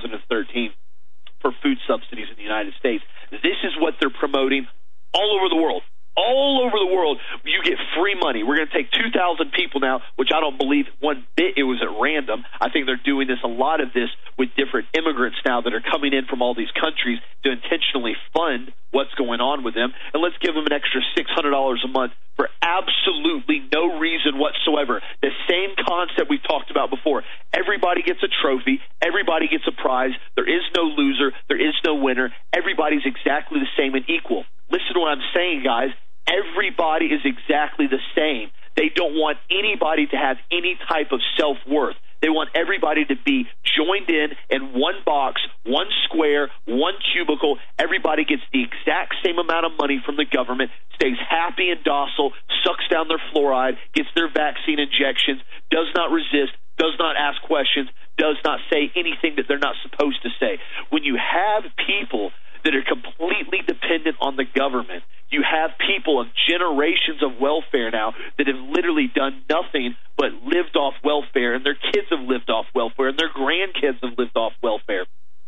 2013 for food subsidies in the United States. This is what they're promoting all over the world. All over the world, you get free money. We're going to take 2,000 people now, which I don't believe one bit it was at random. I think they're doing this, a lot of this, with different immigrants now that are coming in from all these countries to intentionally fund what's going on with them. And let's give them an extra $600 a month for absolutely no reason whatsoever. The same concept we've talked about before. Everybody gets a trophy. Everybody gets a prize. There is no loser. There is no winner. Everybody's exactly the same and equal. Listen to what I'm saying, guys. Everybody is exactly the same. They don't want anybody to have any type of self-worth. They want everybody to be joined in one box, one square, one cubicle. Everybody gets the exact same amount of money from the government, stays happy and docile, sucks down their fluoride, gets their vaccine injections, does not resist, does not ask questions, does not say anything that they're not supposed to say. When you have people that are completely dependent on the government, you have people of generations of welfare now that have literally done nothing but lived off welfare, and their kids have lived off welfare, and their grandkids have lived off welfare.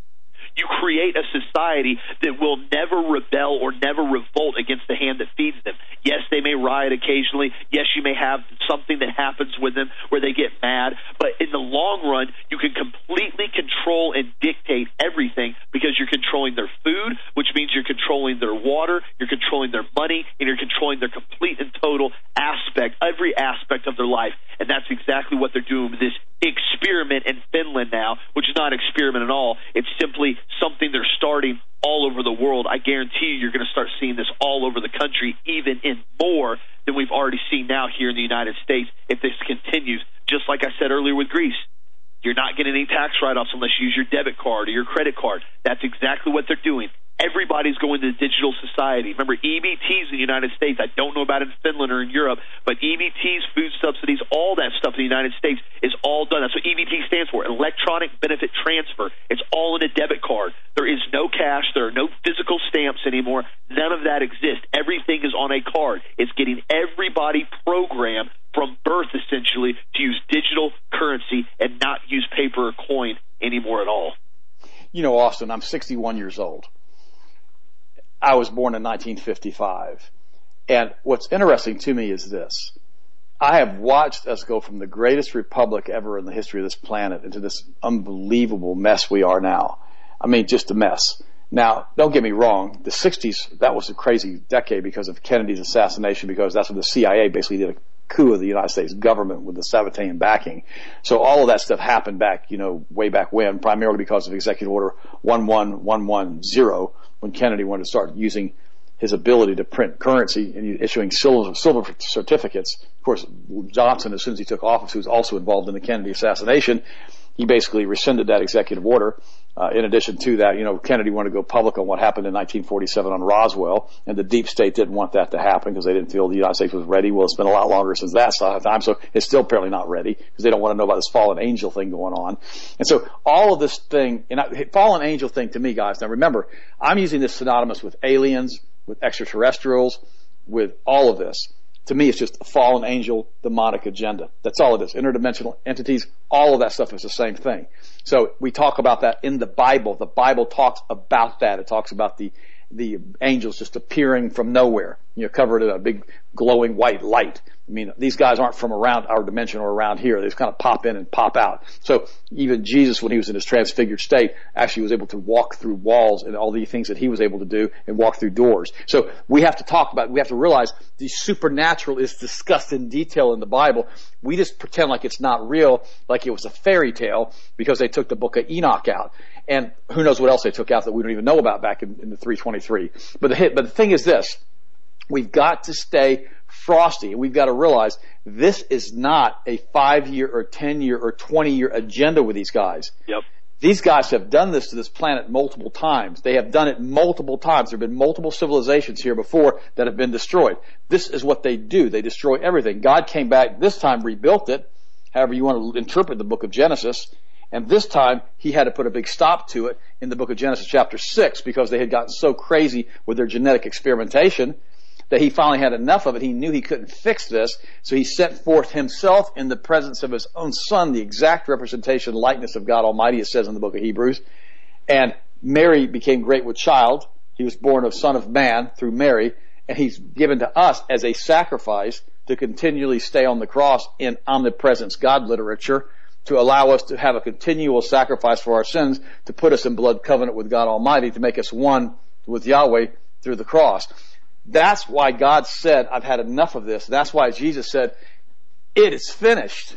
You create a society that will never rebel or never revolt against the hand that feeds them. Yes, they may riot occasionally. Yes, you may have something that happens with them where they get mad. But in the long run, you can completely control and dictate everything because you're controlling their food, which means you're controlling their water, you're controlling their money, and you're controlling their complete and total aspect, every aspect of their life. And that's exactly what they're doing with this experiment in Finland now, which is not an experiment at all. It's simply something they're starting all over the world. I guarantee you're going to start seeing this all over the country, even in more than we've already seen now here in the United States if this continues. Just like I said earlier with Greece, you're not getting any tax write-offs unless you use your debit card or your credit card. That's exactly what they're doing. everybody's going to digital society. Remember, EBTs in the United States, I don't know about it in Finland or in Europe, but EBTs, food subsidies, all that stuff in the United States is all done. That's what EBT stands for, electronic benefit transfer. It's all in a debit card. There is no cash. There are no physical stamps anymore. None of that exists. Everything is on a card. It's getting everybody programmed from birth, essentially, to use digital currency and not use paper or coin anymore at all. You know, Austin, I'm 61 years old. I was born in 1955. And what's interesting to me is this. I have watched us go from the greatest republic ever in the history of this planet into this unbelievable mess we are now. I mean, just a mess. Now, don't get me wrong. The 60s, that was a crazy decade because of Kennedy's assassination, because that's when the CIA basically did a coup of the United States government with the Sabbatean backing. So all of that stuff happened back, way back when, primarily because of Executive Order 11110, when Kennedy wanted to start using his ability to print currency and issuing silver certificates. Of course, Johnson, as soon as he took office, who was also involved in the Kennedy assassination, he basically rescinded that executive order. In addition to that, Kennedy wanted to go public on what happened in 1947 on Roswell, and the deep state didn't want that to happen because they didn't feel the United States was ready. Well, it's been a lot longer since that time, so it's still apparently not ready because they don't want to know about this fallen angel thing going on. And so all of this thing, fallen angel thing to me, guys, now remember, I'm using this synonymous with aliens, with extraterrestrials, with all of this. To me, it's just a fallen angel, demonic agenda. That's all it is. Interdimensional entities, all of that stuff is the same thing. So we talk about that in the Bible. The Bible talks about that. It talks about the angels just appearing from nowhere, covered in a big glowing white light. I mean, these guys aren't from around our dimension or around here. They just kind of pop in and pop out. So even Jesus, when he was in his transfigured state, actually was able to walk through walls and all the things that he was able to do and walk through doors. So we have to realize the supernatural is discussed in detail in the Bible. We just pretend like it's not real, like it was a fairy tale, because they took the book of Enoch out. And who knows what else they took out that we don't even know about back in the 323. But the thing is this. We've got to stay frosty. We've got to realize this is not a 5-year or 10-year or 20-year agenda with these guys. Yep. These guys have done this to this planet multiple times. They have done it multiple times. There have been multiple civilizations here before that have been destroyed. This is what they do. They destroy everything. God came back this time, rebuilt it, however you want to interpret the book of Genesis. And this time, he had to put a big stop to it in the book of Genesis chapter 6 because they had gotten so crazy with their genetic experimentation that he finally had enough of it. He knew he couldn't fix this, so he sent forth himself in the presence of his own son, the exact representation, likeness of God Almighty, it says in the book of Hebrews. And Mary became great with child. He was born of Son of Man through Mary, and he's given to us as a sacrifice to continually stay on the cross in omnipresence God literature, to allow us to have a continual sacrifice for our sins, to put us in blood covenant with God Almighty, to make us one with Yahweh through the cross. That's why God said, I've had enough of this. That's why Jesus said, it is finished.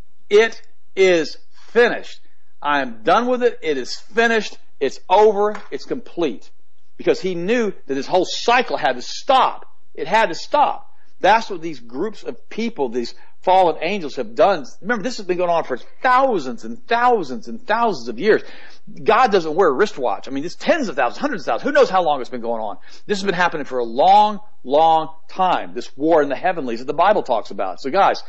It is finished. I am done with it. It is finished. It's over. It's complete. Because he knew that his whole cycle had to stop. It had to stop. That's what these groups of people, these fallen angels have done. Remember, this has been going on for thousands and thousands and thousands of years. God doesn't wear a wristwatch. I mean, it's tens of thousands, hundreds of thousands. Who knows how long it's been going on? This has been happening for a long, long time. This war in the heavenlies that the Bible talks about. So guys,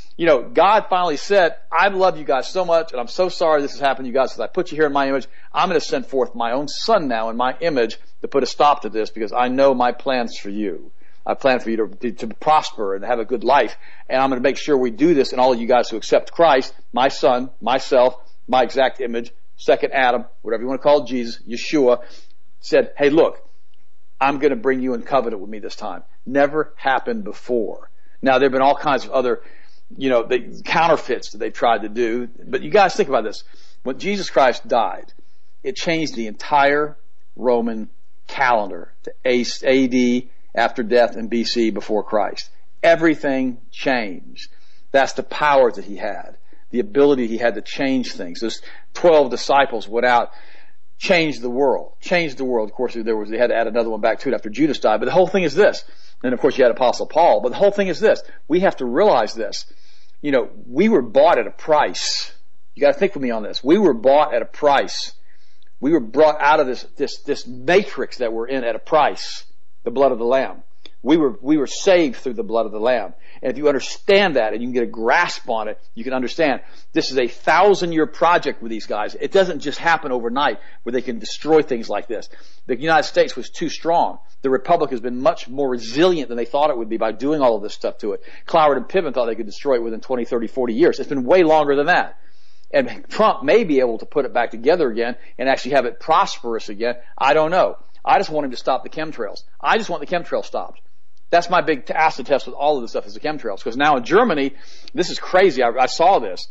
God finally said, I love you guys so much, and I'm so sorry this has happened to you guys because I put you here in my image. I'm going to send forth my own son now in my image to put a stop to this because I know my plans for you. I plan for you to prosper and have a good life. And I'm going to make sure we do this, and all of you guys who accept Christ, my son, myself, my exact image, second Adam, whatever you want to call Jesus, Yeshua, said, hey, look, I'm going to bring you in covenant with me this time. Never happened before. Now, there have been all kinds of other, the counterfeits that they've tried to do. But you guys think about this. When Jesus Christ died, it changed the entire Roman calendar to AD, after death, and BC, before Christ. Everything changed. That's the power that he had. The ability he had to change things. Those 12 disciples went out, changed the world. Of course, they had to add another one back to it after Judas died. But the whole thing is this. And of course, you had Apostle Paul. But the whole thing is this. We have to realize this. We were bought at a price. You got to think with me on this. We were bought at a price. We were brought out of this matrix that we're in at a price, the blood of the Lamb. We were saved through the blood of the Lamb. And if you understand that and you can get a grasp on it, you can understand this is a 1,000-year project with these guys. It doesn't just happen overnight where they can destroy things like this. The United States was too strong. The Republic has been much more resilient than they thought it would be by doing all of this stuff to it. Cloward and Piven thought they could destroy it within 20, 30, 40 years. It's been way longer than that. And Trump may be able to put it back together again and actually have it prosperous again. I don't know. I just want him to stop the chemtrails. I just want the chemtrails stopped. That's my big acid test with all of this stuff is the chemtrails. Because now in Germany, this is crazy. I saw this.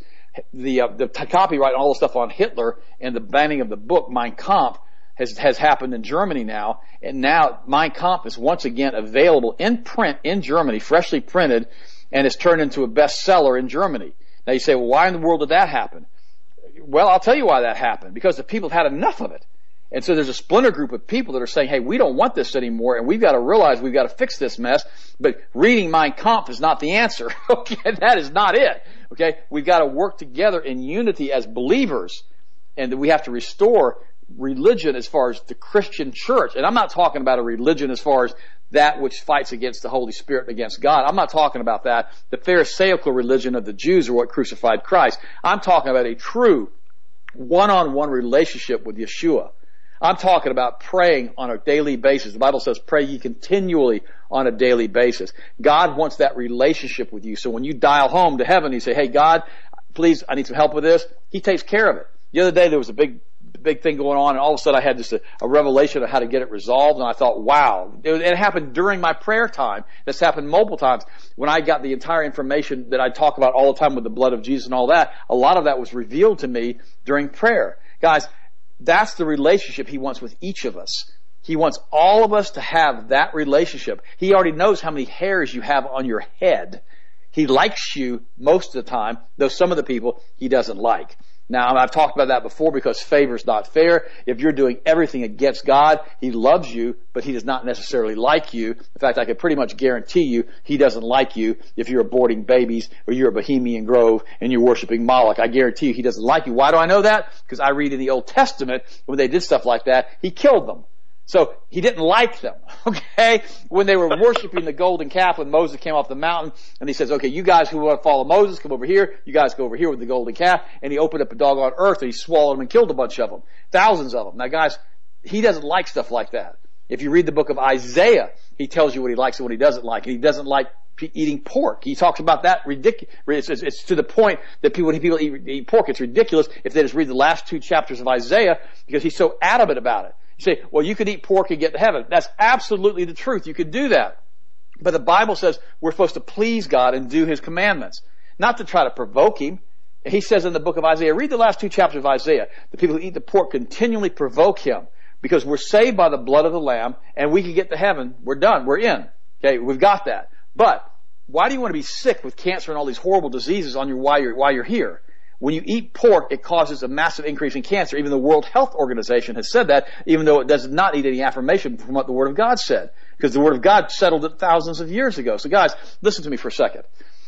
The copyright and all the stuff on Hitler and the banning of the book Mein Kampf has happened in Germany now. And now Mein Kampf is once again available in print in Germany, freshly printed, and is turned into a bestseller in Germany. Now you say, well, why in the world did that happen? Well, I'll tell you why that happened. Because the people had enough of it. And so there's a splinter group of people that are saying, hey, we don't want this anymore, and we've got to realize we've got to fix this mess. But reading Mein Kampf is not the answer. Okay, that is not it. Okay, we've got to work together in unity as believers, and that we have to restore religion as far as the Christian church. And I'm not talking about a religion as far as that which fights against the Holy Spirit and against God. I'm not talking about that. The Pharisaical religion of the Jews are what crucified Christ. I'm talking about a true one-on-one relationship with Yeshua. I'm talking about praying on a daily basis. The Bible says, pray ye continually on a daily basis. God wants that relationship with you. So when you dial home to heaven, you say, hey, God, please, I need some help with this. He takes care of it. The other day there was a big thing going on, and all of a sudden I had just a revelation of how to get it resolved, and I thought, wow. It happened during my prayer time. This happened multiple times. When I got the entire information that I talk about all the time with the blood of Jesus and all that, a lot of that was revealed to me during prayer. Guys, that's the relationship He wants with each of us. He wants all of us to have that relationship. He already knows how many hairs you have on your head. He likes you most of the time, though some of the people He doesn't like. Now, I've talked about that before because favor's not fair. If you're doing everything against God, He loves you, but He does not necessarily like you. In fact, I can pretty much guarantee you He doesn't like you if you're aborting babies or you're a Bohemian Grove and you're worshiping Moloch. I guarantee you He doesn't like you. Why do I know that? Because I read in the Old Testament when they did stuff like that, He killed them. So He didn't like them, okay? When they were worshiping the golden calf, when Moses came off the mountain, and He says, okay, you guys who want to follow Moses, come over here. You guys go over here with the golden calf. And He opened up a doggone earth, and He swallowed them and killed a bunch of them. Thousands of them. Now guys, He doesn't like stuff like that. If you read the book of Isaiah, He tells you what He likes and what He doesn't like. And He doesn't like eating pork. He talks about that ridiculous. It's to the point that when people eat pork, it's ridiculous if they just read the last 2 chapters of Isaiah because He's so adamant about it. You say, well, you could eat pork and get to heaven. That's absolutely the truth. You could do that. But the Bible says we're supposed to please God and do His commandments, not to try to provoke Him. He says in the book of Isaiah, read the last 2 chapters of Isaiah, the people who eat the pork continually provoke Him because we're saved by the blood of the Lamb and we can get to heaven. We're done. We're in. Okay, we've got that. But why do you want to be sick with cancer and all these horrible diseases on while you're here? When you eat pork, it causes a massive increase in cancer. Even the World Health Organization has said that, even though it does not need any affirmation from what the Word of God said. Because the Word of God settled it thousands of years ago. So guys, listen to me for a second.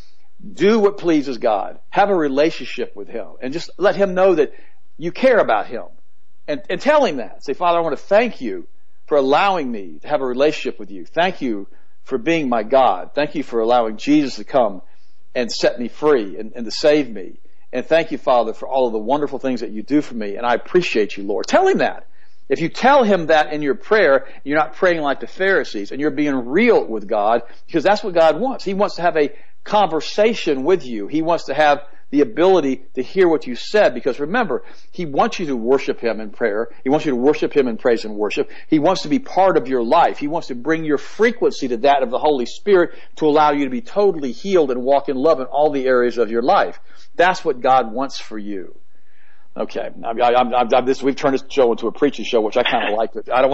Do what pleases God. Have a relationship with Him. And just let Him know that you care about Him. And tell Him that. Say, Father, I want to thank You for allowing me to have a relationship with You. Thank You for being my God. Thank You for allowing Jesus to come and set me free and to save me. And thank You, Father, for all of the wonderful things that You do for me. And I appreciate You, Lord. Tell Him that. If you tell Him that in your prayer, you're not praying like the Pharisees and you're being real with God because that's what God wants. He wants to have a conversation with you. He wants to have the ability to hear what you said because remember, He wants you to worship Him in prayer. He wants you to worship Him in praise and worship. He wants to be part of your life. He wants to bring your frequency to that of the Holy Spirit to allow you to be totally healed and walk in love in all the areas of your life. That's what God wants for you. Okay, we've turned this show into a preaching show, which I kind of like. I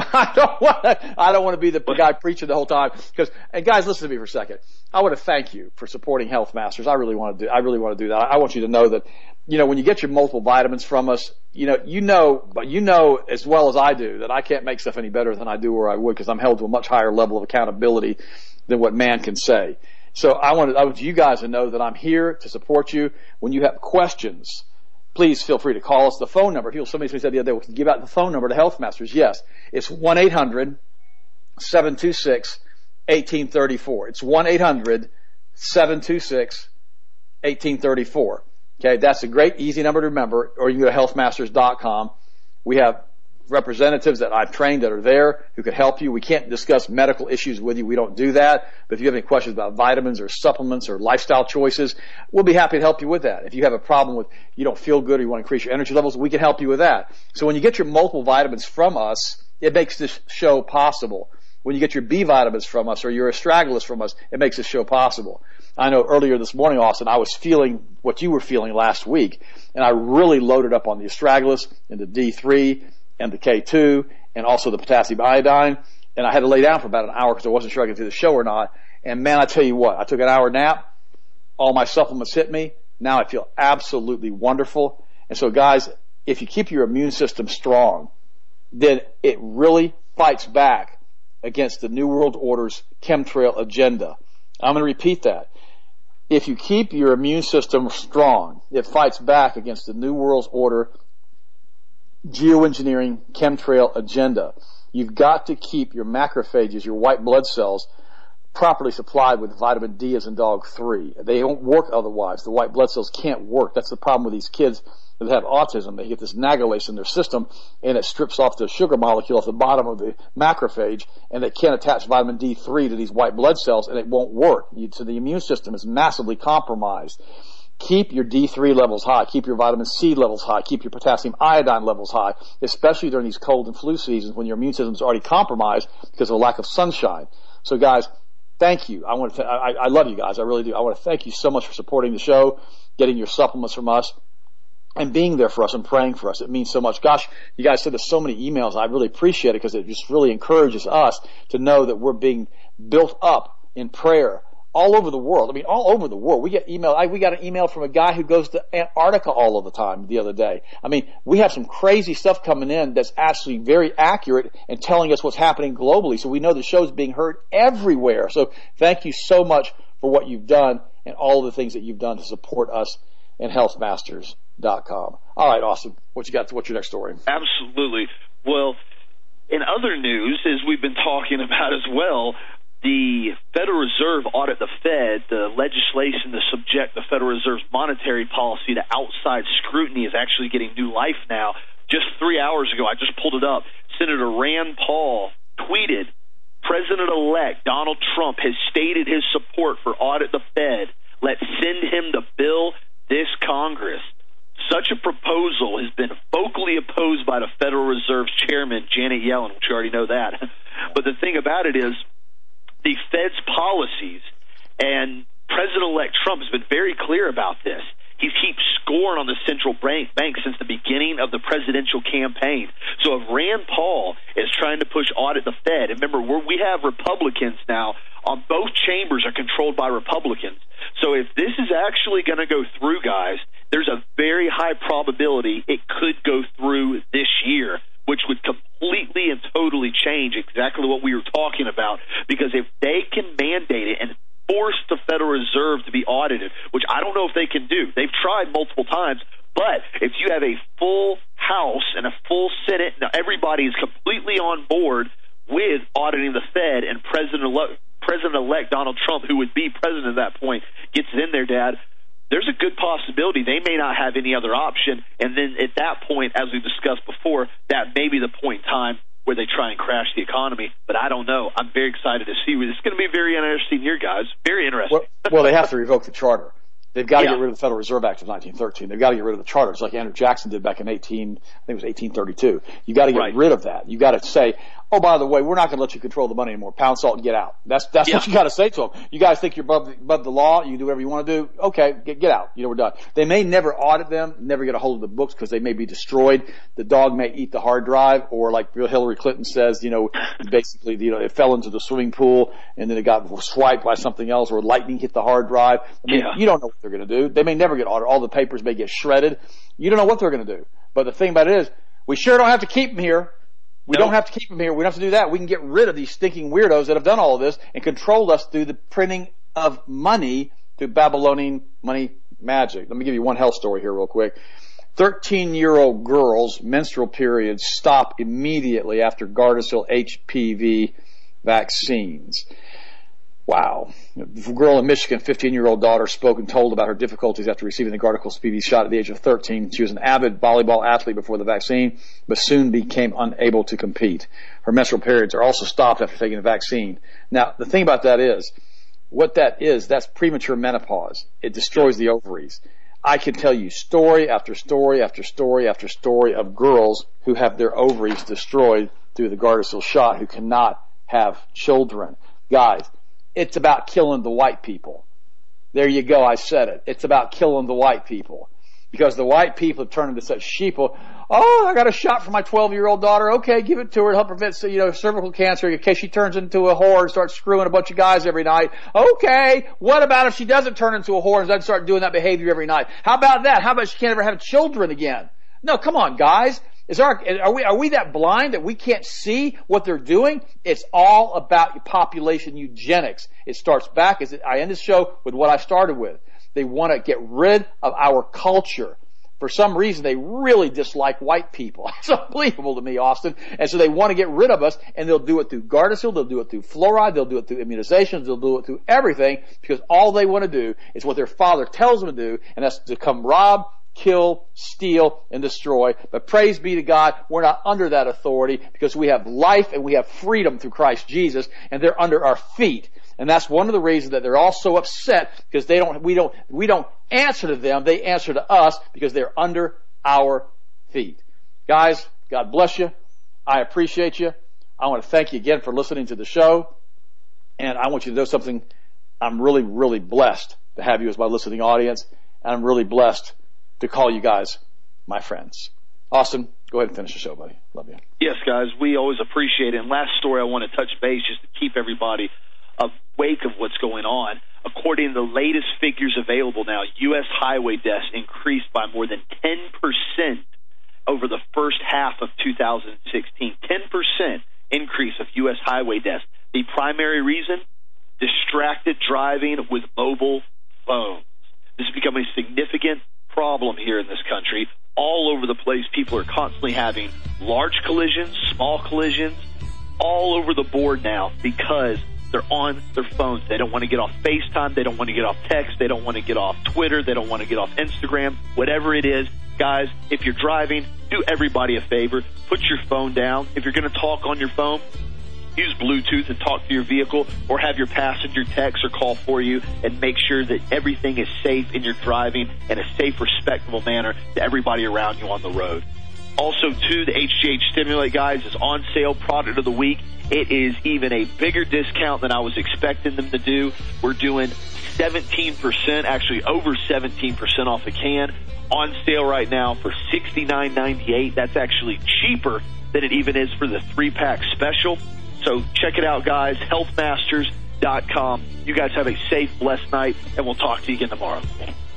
don't want to be the guy preaching the whole time. And guys, listen to me for a second. I want to thank you for supporting Health Masters. I really want to do that. I want you to know that, when you get your multiple vitamins from us, but you know as well as I do that I can't make stuff any better than I do or I would because I'm held to a much higher level of accountability than what man can say. So I want you guys to know that I'm here to support you. When you have questions, please feel free to call us. The phone number, somebody said the other day, we can give out the phone number to Health Masters. Yes, it's 1-800-726-1834. It's 1-800-726-1834. Okay, that's a great, easy number to remember, or you can go to healthmasters.com. We have representatives that I've trained that are there who can help you. We can't discuss medical issues with you. We don't do that. But if you have any questions about vitamins or supplements or lifestyle choices, we'll be happy to help you with that. If you have a problem with you don't feel good or you want to increase your energy levels, we can help you with that. So when you get your multiple vitamins from us, it makes this show possible. When you get your B vitamins from us or your astragalus from us, it makes this show possible. I know earlier this morning, Austin, I was feeling what you were feeling last week, and I really loaded up on the astragalus and the D3 and the K2 and also the potassium iodine, and I had to lay down for about an hour because I wasn't sure I could do the show or not. And man, I tell you what, I took an hour nap, all my supplements hit me, now I feel absolutely wonderful. And so guys, if you keep your immune system strong, then it really fights back against the New World Order's chemtrail agenda. I'm going to repeat that. If you keep your immune system strong, it fights back against the New World Order geoengineering chemtrail agenda. You've got to keep your macrophages, your white blood cells, properly supplied with vitamin D as in dog 3. They don't work otherwise. The white blood cells can't work. That's the problem with these kids that have autism. They get this nagalase in their system, and it strips off the sugar molecule off the bottom of the macrophage, and they can't attach vitamin D3 to these white blood cells, and it won't work. So the immune system is massively compromised. Keep your D3 levels high. Keep your vitamin C levels high. Keep your potassium iodine levels high, especially during these cold and flu seasons when your immune system is already compromised because of a lack of sunshine. So guys, thank you. I love you guys. I really do. I want to thank you so much for supporting the show, getting your supplements from us, and being there for us and praying for us. It means so much. Gosh, you guys send us so many emails. I really appreciate it because it just really encourages us to know that we're being built up in prayer all over the world. I mean, all over the world. We get email. We got an email from a guy who goes to Antarctica all of the time the other day. I mean, we have some crazy stuff coming in that's actually very accurate and telling us what's happening globally. So we know the show's being heard everywhere. So thank you so much for what you've done and all of the things that you've done to support us and healthmasters.com. All right, Austin, what you got? What's your next story? Absolutely. Well, in other news, as we've been talking about as well, the Federal Reserve audit the Fed. The legislation to subject the Federal Reserve's monetary policy to outside scrutiny is actually getting new life now. Just 3 hours ago, I just pulled it up, Senator Rand Paul tweeted, President-elect Donald Trump has stated his support for audit the Fed. Let's send him the bill this Congress. Such a proposal has been vocally opposed by the Federal Reserve's chairman, Janet Yellen, which you already know that. But the thing about it is the Fed's policies, and President-elect Trump has been very clear about this. He keeps scoring on the central bank since the beginning of the presidential campaign. So if Rand Paul is trying to push audit the Fed, and remember, we have Republicans now, on both chambers are controlled by Republicans. So if this is actually going to go through, guys, there's a very high probability it could go through this year, which would completely and totally change exactly what we were talking about. Because if they can mandate it and force the Federal Reserve to be audited, which I don't know if they can do. They've tried multiple times, but if you have a full House and a full Senate, now everybody is completely on board with auditing the Fed, and President-elect Donald Trump, who would be president at that point, gets it in there, Dad, there's a good possibility they may not have any other option, and then at that point, as we've discussed before, that may be the point in time where they try and crash the economy. But I don't know. I'm very excited to see. It's going to be a very interesting year, guys. Very interesting. Well, they have to revoke the charter. They've got to get rid of the Federal Reserve Act of 1913. They've got to get rid of the charter. It's like Andrew Jackson did back in 1832. You got to get rid of that. You got to say, oh, by the way, we're not going to let you control the money anymore. Pound salt and get out. That's what you got to say to them. You guys think you're above the law. You can do whatever you want to do. Okay, get out. We're done. They may never audit them, never get a hold of the books because they may be destroyed. The dog may eat the hard drive, or like Hillary Clinton says, basically, it fell into the swimming pool and then it got swiped by something else, or lightning hit the hard drive. I mean, you don't know what they're going to do. They may never get audited. All the papers may get shredded. You don't know what they're going to do. But the thing about it is, we sure don't have to keep them here. We don't have to keep them here. We don't have to do that. We can get rid of these stinking weirdos that have done all of this and controlled us through the printing of money through Babylonian money magic. Let me give you one health story here real quick. 13-year-old girls' menstrual periods stop immediately after Gardasil HPV vaccines. Wow. A girl in Michigan, 15-year-old daughter, spoke and told about her difficulties after receiving the Gardasil HPV shot at the age of 13. She was an avid volleyball athlete before the vaccine, but soon became unable to compete. Her menstrual periods are also stopped after taking the vaccine. Now, the thing about that is, what that is, that's premature menopause. It destroys the ovaries. I can tell you story after story after story after story of girls who have their ovaries destroyed through the Gardasil shot who cannot have children. Guys, it's about killing the white people. There you go, I said it. It's about killing the white people. Because the white people have turned into such sheeple. Oh, I got a shot for my 12-year-old daughter. Okay, give it to her to help prevent, cervical cancer in case she turns into a whore and starts screwing a bunch of guys every night. Okay, what about if she doesn't turn into a whore and doesn't start doing that behavior every night? How about that? How about she can't ever have children again? No, come on, guys. Are we that blind that we can't see what they're doing? It's all about population eugenics. It starts back, I end this show with what I started with. They want to get rid of our culture. For some reason, they really dislike white people. It's unbelievable to me, Austin. And so they want to get rid of us, and they'll do it through Gardasil, they'll do it through fluoride, they'll do it through immunizations, they'll do it through everything, because all they want to do is what their father tells them to do, and that's to come rob, kill, steal, and destroy. But praise be to God, we're not under that authority because we have life and we have freedom through Christ Jesus, and they're under our feet. And that's one of the reasons that they're all so upset, because we don't answer to them, they answer to us because they're under our feet. Guys, God bless you. I appreciate you. I want to thank you again for listening to the show. And I want you to know something. I'm really, really blessed to have you as my listening audience. And I'm really blessed to call you guys my friends. Austin, go ahead and finish the show, buddy. Love you. Yes, guys, we always appreciate it. And last story I want to touch base just to keep everybody awake of what's going on. According to the latest figures available now, U.S. highway deaths increased by more than 10% over the first half of 2016. 10% increase of U.S. highway deaths. The primary reason? Distracted driving with mobile phones. This has become a significant problem here in this country. All over the place, people are constantly having large collisions, small collisions, all over the board now because they're on their phones. They don't want to get off FaceTime. They don't want to get off text. They don't want to get off Twitter. They don't want to get off Instagram. Whatever it is, guys, if you're driving, do everybody a favor. Put your phone down. If you're going to talk on your phone, use Bluetooth and talk to your vehicle, or have your passenger text or call for you, and make sure that everything is safe in your driving in a safe, respectable manner to everybody around you on the road. Also, too, the HGH Stimulate, guys, is on sale, product of the week. It is even a bigger discount than I was expecting them to do. We're doing 17%, actually over 17% off a can, on sale right now for $69.98. That's actually cheaper than it even is for the 3-pack special. So check it out, guys, healthmasters.com. You guys have a safe, blessed night, and we'll talk to you again tomorrow.